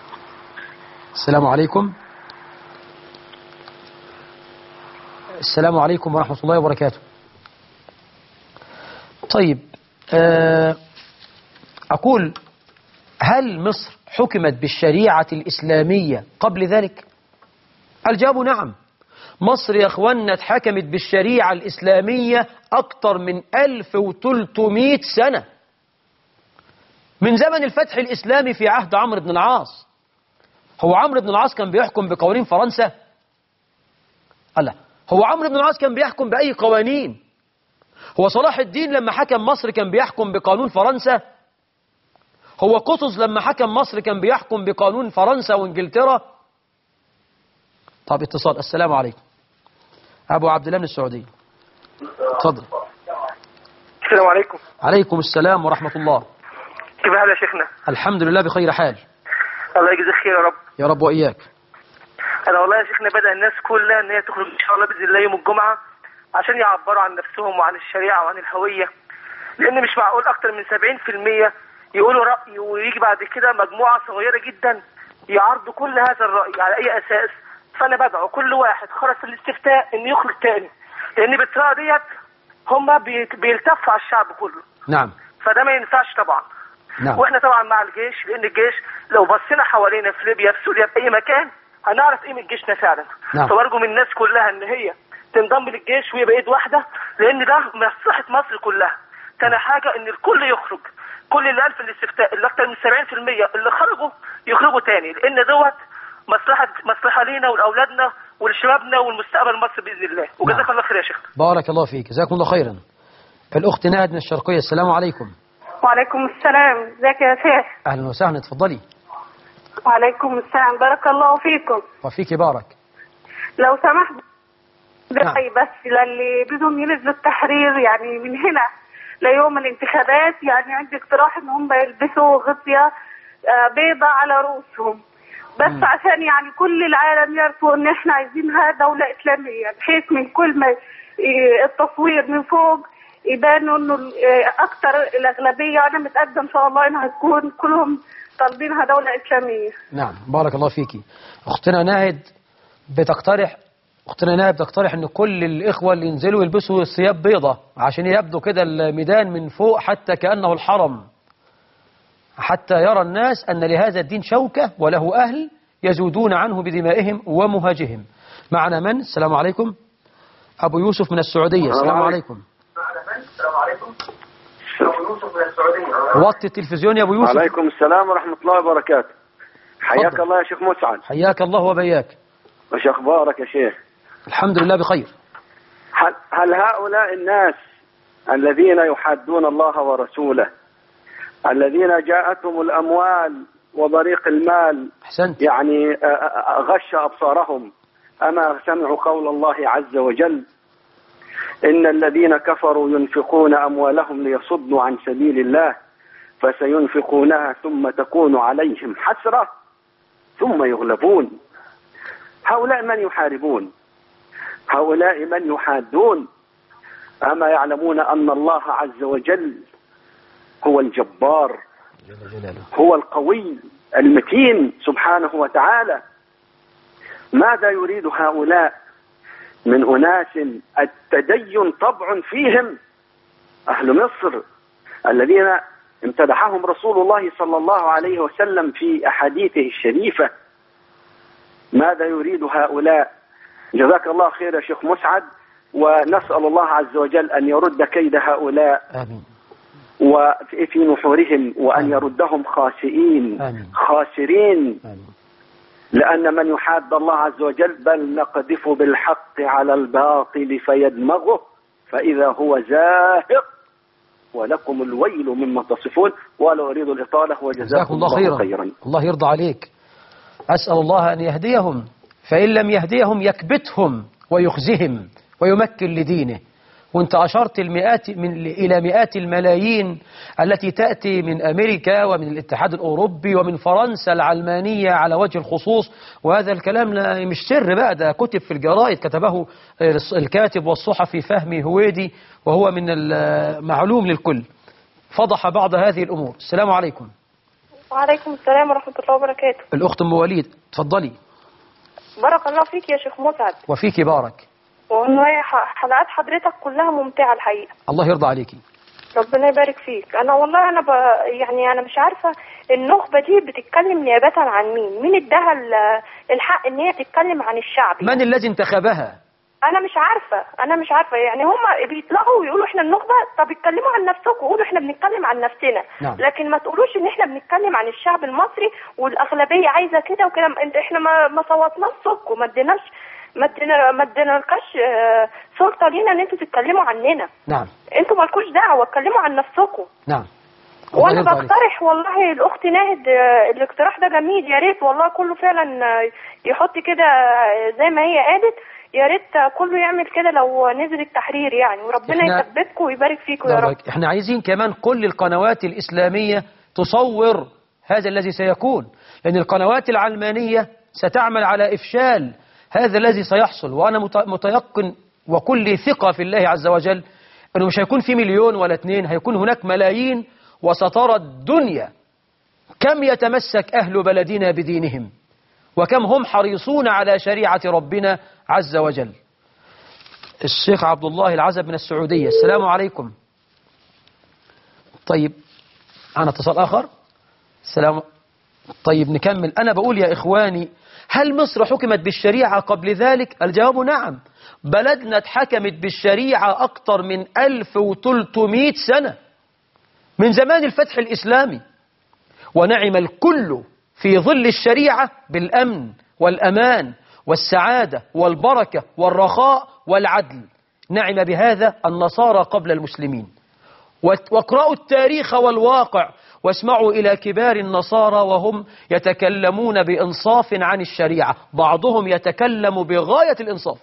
السلام عليكم. السلام عليكم ورحمة الله وبركاته. طيب أقول هل مصر حكمت بالشريعة الإسلامية قبل ذلك؟ الجواب نعم. مصر يا أخوانا اتحكمت بالشريعة الإسلامية أكثر من 1300 سنة، من زمن الفتح الإسلامي في عهد عمرو بن العاص. هو عمرو بن العاص كان بيحكم بقوانين فرنسا؟ لا، هو عمرو بن العاص كان بيحكم بأي قوانين؟ هو صلاح الدين لما حكم مصر كان بيحكم بقانون فرنسا؟ هو قطز لما حكم مصر كان بيحكم بقانون فرنسا وانجلترا؟ طب اتصال. السلام عليكم. أبو عبد الله من السعودية. اتفضل. السلام عليكم. عليكم السلام ورحمة الله. كيف حال يا شيخنا؟ الحمد لله بخير حال. الله يجزيك خير يا رب. يا رب وإياك. أنا والله يا شيخنا بدأ الناس كلها إن هي تخرج إن شاء الله بإذن الله يوم الجمعة عشان يعبروا عن نفسهم وعن الشريعة وعن الهوية، لأن مش معقول أكتر من 70% يقولوا رأي ويجي بعد كده مجموعة صغيرة جدا يعرضوا كل هذا الرأي على أي أساس. فأنا بدعو كل واحد خرج في الاستفتاء إنه يخرج تاني، لأن بالطريقة ديت هم بيلتفوا على الشعب كله. نعم. فده ما ينفعش طبعا. نعم. واحنا طبعا مع الجيش، لأن الجيش لو بصينا حوالينا في ليبيا في سوريا في أي مكان هنعرف قيمة جيشنا فعلا. نعم. فأرجو من الناس كلها إن هي تنضم للجيش ويبقى إيد واحدة، لأن ده مصلحة مصر كلها. تاني حاجة إن الكل يخرج، كل اللي قال في الاستفتاء اللي أكتر من 70% اللي خرجوا يخرجوا تاني، لأن دوت مصلحة لينا ولأولادنا ولشبابنا والمستقبل مصر بإذن الله. وجزاك الله خير يا شيخ. بارك الله فيك، جزاكم الله خيرا. الأخت نهد من الشرقية، السلام عليكم. وعليكم السلام، ازيك يا شيخ؟ أهلا وسهلا، اتفضلي. وعليكم السلام، بارك الله فيكم. وفيك بارك. لو سمحت نعم. بس للي بدهم ينزلوا التحرير يعني من هنا ليوم الانتخابات، يعني عندي اقتراح ان هم يلبسوا غطية بيضة على رؤوسهم، بس عشان يعني كل العالم يعرفوا ان احنا عايزينها دولة اسلامية، بحيث من كل ما التصوير من فوق يبانوا انه اكثر الاغلبية. انا متأكدة ان شاء الله انها تكون كلهم طالبينها دولة اسلامية. نعم، بارك الله فيكي. اختنا ناهد بتقترح ان كل الاخوة اللي ينزلوا يلبسوا ثياب بيضة عشان يبدو كده الميدان من فوق حتى كأنه الحرم، حتى يرى الناس أن لهذا الدين شوكة وله أهل يزودون عنه بدمائهم ومهاجهم. معنا من؟ السلام عليكم. أبو يوسف من السعودية، السلام عليكم. وطي التلفزيون يا أبو يوسف. عليكم السلام ورحمة الله وبركاته. حياك الله يا شيخ مسعد. حياك الله وبياك. وش أخبارك يا شيخ؟ الحمد لله بخير. هل هؤلاء الناس الذين يحادون الله ورسوله، الذين جاءتهم الأموال وبريق المال أحسنت. يعني غش أبصارهم، أما سمعوا قول الله عز وجل: إن الذين كفروا ينفقون أموالهم ليصدوا عن سبيل الله فسينفقونها ثم تكون عليهم حسرة ثم يغلبون. هؤلاء من يحاربون؟ هؤلاء من يحادون؟ أما يعلمون أن الله عز وجل هو الجبار، هو القوي المتين سبحانه وتعالى. ماذا يريد هؤلاء من أناس التدين طبع فيهم؟ أهل مصر الذين امتدحهم رسول الله صلى الله عليه وسلم في أحاديثه الشريفة، ماذا يريد هؤلاء؟ جزاك الله خير يا شيخ مسعد، ونسأل الله عز وجل أن يرد كيد هؤلاء آمين. وفي نحورهم، وأن يردهم خاسئين خاسرين. لأن من يحاد الله عز وجل بل نقذف بالحق على الباطل فيدمغه فإذا هو زاهق ولكم الويل مما تصفون. ولا أريد الإطالة، وجزاكم الله خيرا. الله يرضى عليك. أسأل الله أن يهديهم، فإن لم يهديهم يكبتهم ويخزهم ويمكن لدينه. وانت أشرت إلى مئات الملايين التي تأتي من أمريكا ومن الاتحاد الأوروبي ومن فرنسا العلمانية على وجه الخصوص، وهذا الكلام مش سر بقى، ده كتب في الجرائد، كتبه الكاتب والصحفي فهمي هويدي، وهو من المعلوم للكل. فضح بعض هذه الأمور. السلام عليكم. وعليكم السلام ورحمة الله وبركاته. الأخت أم وليد، تفضلي. بارك الله فيك يا شيخ مسعد. وفيك بارك. وانه حلقات حضرتك كلها ممتعة الحقيقة. الله يرضى عليكي. ربنا يبارك فيك. انا والله يعني انا مش عارفة النخبة دي بتتكلم نيابة عن مين اداها الحق ان هي تتكلم عن الشعب؟ من الذي انتخبها؟ انا مش عارفة يعني هم بيطلعوا ويقولوا احنا النخبة. طب اتكلموا عن نفسكم وقولوا احنا بنتكلم عن نفسنا. نعم. لكن ما تقولوش ان احنا بنتكلم عن الشعب المصري والاغلبية عايزة كده وكده. احنا ما صوتناش صوتكم، ما ادينالكاش سلطة لينا ان انتوا تتكلموا عننا. نعم. انتوا مالكوش دعوة، اتكلموا عن نفسكم. نعم. وانا بقترح والله الاخت ناهد الاقتراح ده جميل، يا ريت والله كله فعلا يحط كده زي ما هي قالت، يا ريت كله يعمل كده لو نزل التحرير يعني، وربنا يثبتكم ويبارك فيكم يا رب. احنا عايزين كمان كل القنوات الإسلامية تصور هذا الذي سيكون، لأن القنوات العلمانية ستعمل على إفشال هذا الذي سيحصل. وأنا متيقن وكل ثقة في الله عز وجل أنه مش هيكون في 1,000,000 ولا 2، هيكون هناك ملايين، وسترى الدنيا كم يتمسك أهل بلدنا بدينهم، وكم هم حريصون على شريعة ربنا عز وجل. الشيخ عبد الله العزب من السعودية، السلام عليكم. طيب أنا اتصال آخر. السلام. طيب نكمل. أنا بقول يا إخواني، هل مصر حكمت بالشريعة قبل ذلك؟ الجواب نعم. بلدنا اتحكمت بالشريعة أكثر من 1300 سنة من زمان الفتح الإسلامي، ونعم الكل في ظل الشريعة بالأمن والأمان والسعادة والبركة والرخاء والعدل. نعم بهذا النصارى قبل المسلمين. واقرأوا التاريخ والواقع واسمعوا إلى كبار النصارى وهم يتكلمون بإنصاف عن الشريعة، بعضهم يتكلم بغاية الإنصاف.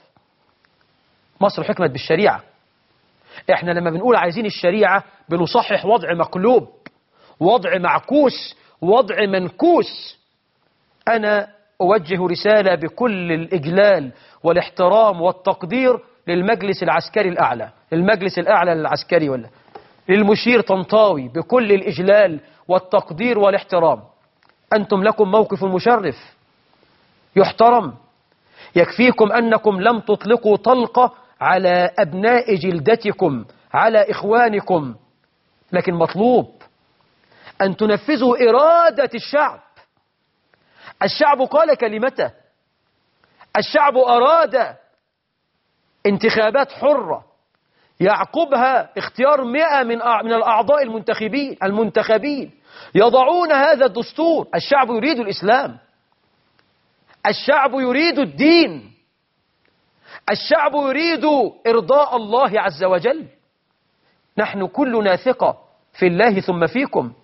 مصر حكمت بالشريعة. احنا لما بنقول عايزين الشريعة بنصحح وضع مقلوب، وضع معكوس، وضع منكوس. أنا أوجه رسالة بكل الإجلال والاحترام والتقدير للمجلس العسكري الأعلى، المجلس الأعلى العسكري، ولا للمشير طنطاوي، بكل الإجلال والتقدير والاحترام. أنتم لكم موقف مشرف يحترم. يكفيكم أنكم لم تطلقوا طلقة على أبناء جلدتكم، على إخوانكم، لكن مطلوب أن تنفذوا إرادة الشعب. الشعب قال كلمته، الشعب أراد انتخابات حرة يعقبها اختيار 100 من الأعضاء المنتخبين يضعون هذا الدستور. الشعب يريد الإسلام، الشعب يريد الدين، الشعب يريد إرضاء الله عز وجل. نحن كلنا ثقة في الله ثم فيكم.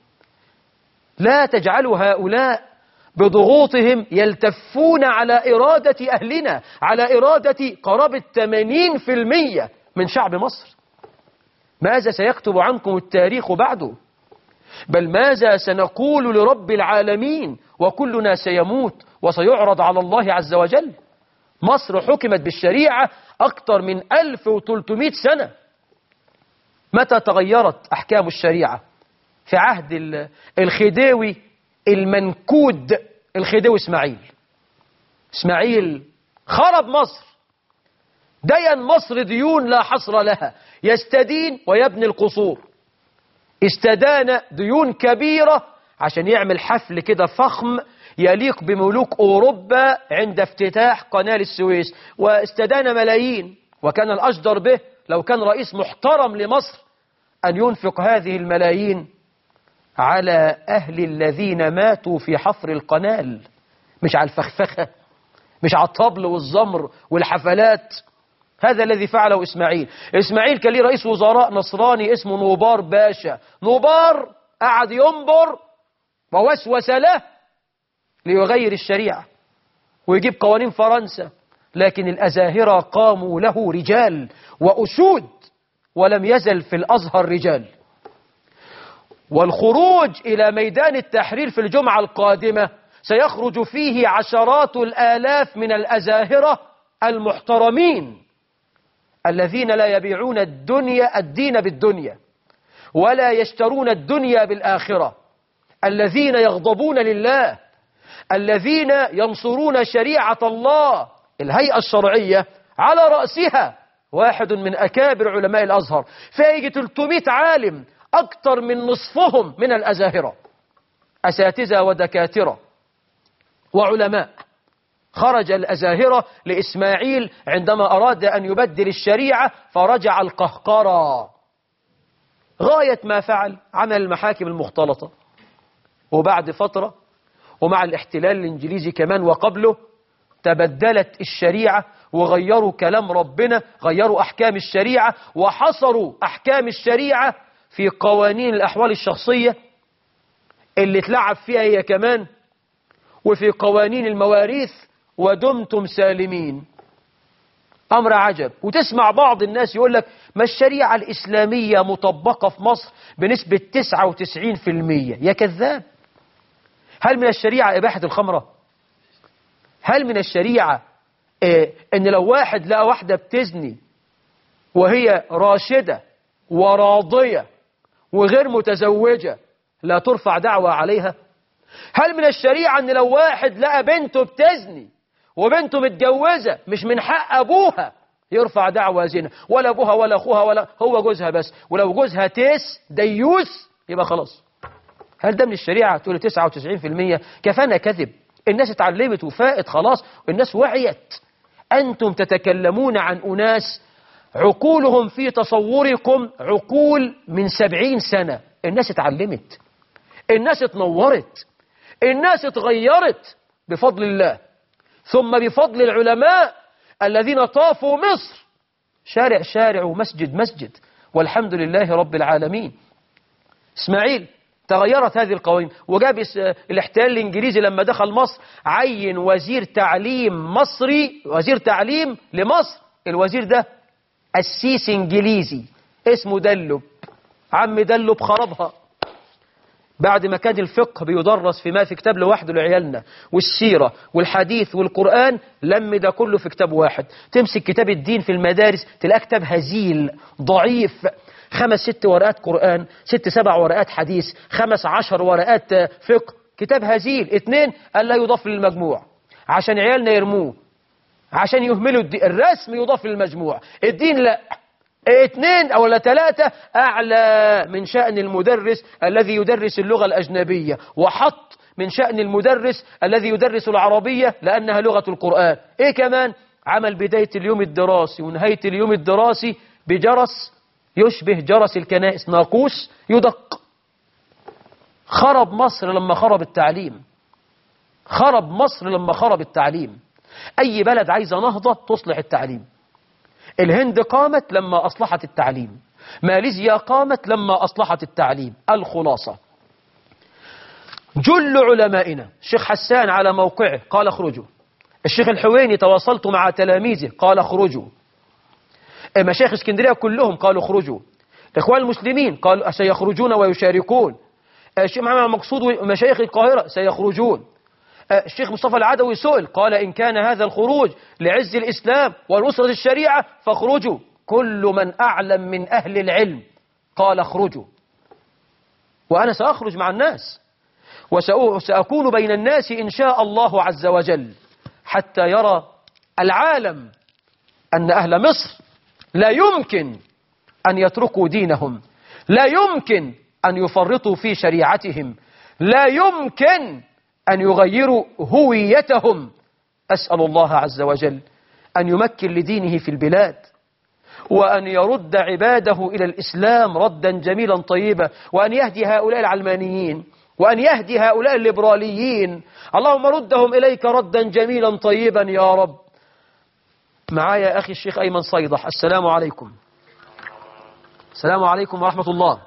لا تجعلوا هؤلاء بضغوطهم يلتفون على إرادة أهلنا، على إرادة قرابة 80% من شعب مصر. ماذا سيكتب عنكم التاريخ بعده؟ بل ماذا سنقول لرب العالمين وكلنا سيموت وسيعرض على الله عز وجل؟ مصر حكمت بالشريعة أكثر من 1300 سنة. متى تغيرت أحكام الشريعة؟ في عهد الخديوي المنكود، الخديوي إسماعيل خرب مصر، دين مصر ديون لا حصر لها، يستدين ويبني القصور. استدان ديون كبيرة عشان يعمل حفل كده فخم يليق بملوك أوروبا عند افتتاح قناة السويس، واستدان ملايين. وكان الأجدر به لو كان رئيس محترم لمصر أن ينفق هذه الملايين على أهل الذين ماتوا في حفر القنال، مش على الفخفخة، مش على الطبل والزمر والحفلات. هذا الذي فعله إسماعيل كان ليه رئيس وزراء نصراني اسمه نوبار باشا. نوبار قعد ينبر ووسوس له ليغير الشريعة ويجيب قوانين فرنسا، لكن الأزاهرة قاموا له رجال وأسود، ولم يزل في الأزهر رجال. والخروج إلى ميدان التحرير في الجمعة القادمة سيخرج فيه عشرات الآلاف من الأزاهرة المحترمين الذين لا يبيعون الدين بالدنيا، ولا يشترون الدنيا بالآخرة، الذين يغضبون لله، الذين ينصرون شريعة الله. الهيئة الشرعية على رأسها واحد من أكابر علماء الأزهر، فيجي 300 عالم، أكثر من نصفهم من الأزاهرة، أساتذة ودكاترة وعلماء. خرج الأزاهرة لإسماعيل عندما أراد أن يبدل الشريعة فرجع القهقرة. غاية ما فعل عمل المحاكم المختلطة، وبعد فترة ومع الاحتلال الإنجليزي كمان وقبله تبدلت الشريعة وغيروا كلام ربنا، غيروا أحكام الشريعة وحصروا أحكام الشريعة في قوانين الأحوال الشخصية اللي اتلعب فيها هي كمان، وفي قوانين المواريث، ودمتم سالمين. أمر عجب. وتسمع بعض الناس يقول لك ما الشريعة الإسلامية مطبقة في مصر بنسبة 99%. يا كذاب. هل من الشريعة إباحة الخمرة؟ هل من الشريعة إن لو واحد لقى واحدة بتزني وهي راشدة وراضية وغير متزوجة لا ترفع دعوة عليها؟ هل من الشريعة أن لو واحد لقى بنته بتزني وبنته متجوزة مش من حق أبوها يرفع دعوى زنا، ولا أبوها ولا أخوها ولا هو جوزها بس، ولو جوزها ديوس يبقى خلاص؟ هل ده من الشريعة؟ تقول 99% كفانا كذب. الناس اتعلمت وفاقت خلاص، والناس وعيت. أنتم تتكلمون عن أناس عقولهم في تصوركم عقول من 70 سنة. الناس اتعلمت، الناس اتنورت، الناس اتغيرت بفضل الله، ثم بفضل العلماء الذين طافوا مصر شارع شارع ومسجد مسجد، والحمد لله رب العالمين. إسماعيل تغيرت هذه القوانين، وجاب الاحتلال الإنجليزي لما دخل مصر عين وزير تعليم مصري، وزير تعليم لمصر. الوزير ده السيسي إنجليزي اسمه دلب. عم دلب خربها بعد ما كان الفقه بيدرس في كتاب لوحده لعيالنا، والسيرة والحديث والقرآن، لم ده كله في كتاب واحد. تمسك كتاب الدين في المدارس تلاقي كتاب هزيل ضعيف، 5-6 ورقات قرآن، 6-7 ورقات حديث، 15 ورقات فقه، كتاب هزيل. 2 ألا يضاف للمجموع عشان عيالنا يرموه، عشان يهملوا الرسم يضاف للمجموع، الدين لا. 2 أو 3 أعلى من شأن المدرس الذي يدرس اللغة الأجنبية، وحط من شأن المدرس الذي يدرس العربية لأنها لغة القرآن. إيه كمان؟ عمل بداية اليوم الدراسي ونهاية اليوم الدراسي بجرس يشبه جرس الكنائس، ناقوس يدق. خرب مصر لما خرب التعليم، خرب مصر لما خرب التعليم. أي بلد عايزة نهضة تصلح التعليم. الهند قامت لما أصلحت التعليم، ماليزيا قامت لما أصلحت التعليم. الخلاصة جل علمائنا، الشيخ حسان على موقعه قال اخرجوا، الشيخ الحويني تواصلت مع تلاميذه قال اخرجوا، مشايخ اسكندرية كلهم قالوا اخرجوا، الإخوان المسلمين قالوا سيخرجون ويشاركون، الشيخ محمد مقصود ومشايخ القاهرة سيخرجون. الشيخ مصطفى العدوي سئل قال إن كان هذا الخروج لعز الإسلام ونصرة الشريعة فاخرجوا. كل من أعلم من أهل العلم قال اخرجوا، وأنا سأخرج مع الناس وسأكون بين الناس إن شاء الله عز وجل، حتى يرى العالم أن أهل مصر لا يمكن أن يتركوا دينهم، لا يمكن أن يفرطوا في شريعتهم، لا يمكن أن يغيروا هويتهم. أسأل الله عز وجل أن يمكن لدينه في البلاد، وأن يرد عباده إلى الإسلام ردا جميلا طيبا، وأن يهدي هؤلاء العلمانيين، وأن يهدي هؤلاء الليبراليين. اللهم ردهم إليك ردا جميلا طيبا يا رب. معايا أخي الشيخ أيمن صيدح. السلام عليكم. السلام عليكم ورحمة الله.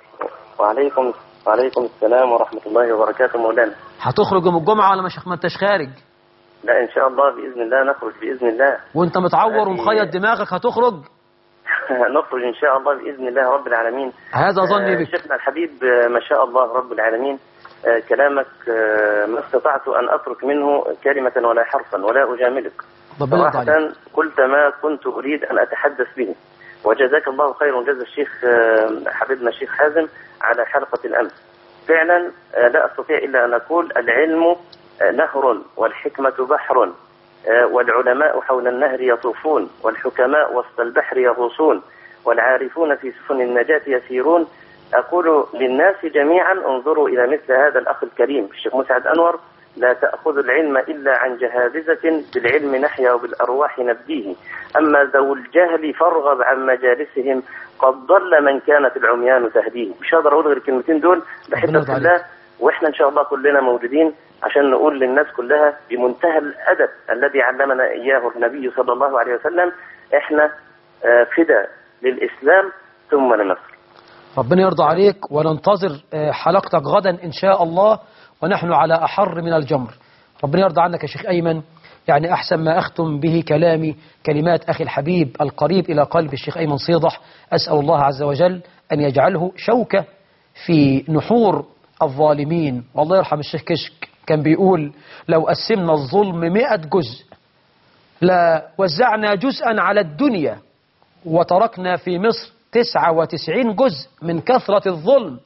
وعليكم السلام ورحمة الله وبركاته. مولانا هتخرج يوم الجمعة ولا ما انتش خارج؟ لا إن شاء الله بإذن الله نخرج بإذن الله. وانت متعور ومخيط دماغك هتخرج؟ نخرج إن شاء الله بإذن الله رب العالمين. هذا ظني بك. شيخنا الحبيب ما شاء الله رب العالمين، كلامك ما استطعت أن أترك منه كلمة ولا حرفا ولا أجاملك. صراحة قلت ما كنت أريد أن أتحدث به، وجزاك الله خير وجزا الشيخ حبيبنا الشيخ حازم على حلقة الأمس. فعلا لا أستطيع إلا أن أقول العلم نهر والحكمة بحر، والعلماء حول النهر يطوفون، والحكماء وسط البحر يغوصون، والعارفون في سفن النجاة يسيرون. أقول للناس جميعا انظروا إلى مثل هذا الأخ الكريم الشيخ مسعد أنور، لا تأخذ العلم إلا عن جهابزة، بالعلم نحيا وبالأرواح نبديه، أما ذو الجهل فارغب عن مجالسهم، قد ضل من كانت العميان تهديه. مش هقدر أقول غير الكلمتين دول بحبة الله، وإحنا إن شاء الله كلنا موجودين عشان نقول للناس كلها بمنتهى الأدب الذي علمنا إياه النبي صلى الله عليه وسلم، إحنا فداء للإسلام ثم لمصر. ربنا يرضى عليك، وننتظر حلقتك غدا إن شاء الله ونحن على أحر من الجمر. ربنا يرضى عنك يا شيخ أيمن. يعني أحسن ما أختم به كلامي كلمات أخي الحبيب القريب إلى قلب الشيخ أيمن صيدح. أسأل الله عز وجل أن يجعله شوكة في نحور الظالمين. والله يرحم الشيخ كشك كان بيقول لو قسمنا الظلم 100 جزء لا وزعنا جزءا على الدنيا، وتركنا في مصر 99 جزء من كثرة الظلم.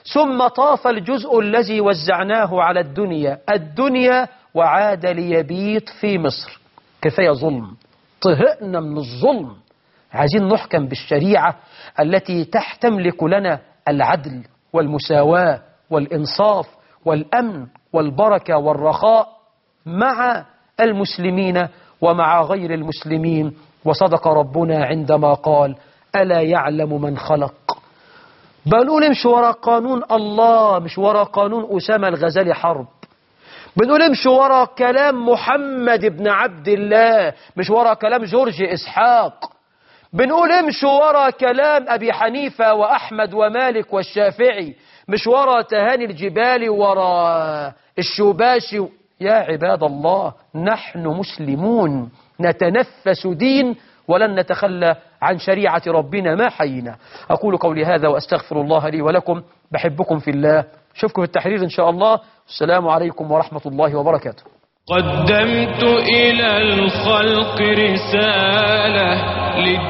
ثم طاف الجزء الذي وزعناه على الدنيا وعاد ليبيت في مصر. كفاية ظلم، طهقنا من الظلم، عايزين نحكم بالشريعة التي تملك لنا العدل والمساواة والإنصاف والأمن والبركة والرخاء مع المسلمين ومع غير المسلمين. وصدق ربنا عندما قال: ألا يعلم من خلق. بنقول امشوا وراء قانون الله، مش وراء قانون أسامة الغزالي حرب. بنقول امشوا وراء كلام محمد بن عبد الله، مش وراء كلام جورج إسحاق. بنقول امشوا وراء كلام أبي حنيفة وأحمد ومالك والشافعي، مش وراء تهاني الجبالي وراء الشوباشي. يا عباد الله، نحن مسلمون نتنفس دين ولن نتخلى عن شريعة ربنا ما حينا. أقول قولي هذا وأستغفر الله لي ولكم، بحبكم في الله. أشوفكم في التحرير إن شاء الله. السلام عليكم ورحمة الله وبركاته. قدمت إلى الخلق رسالة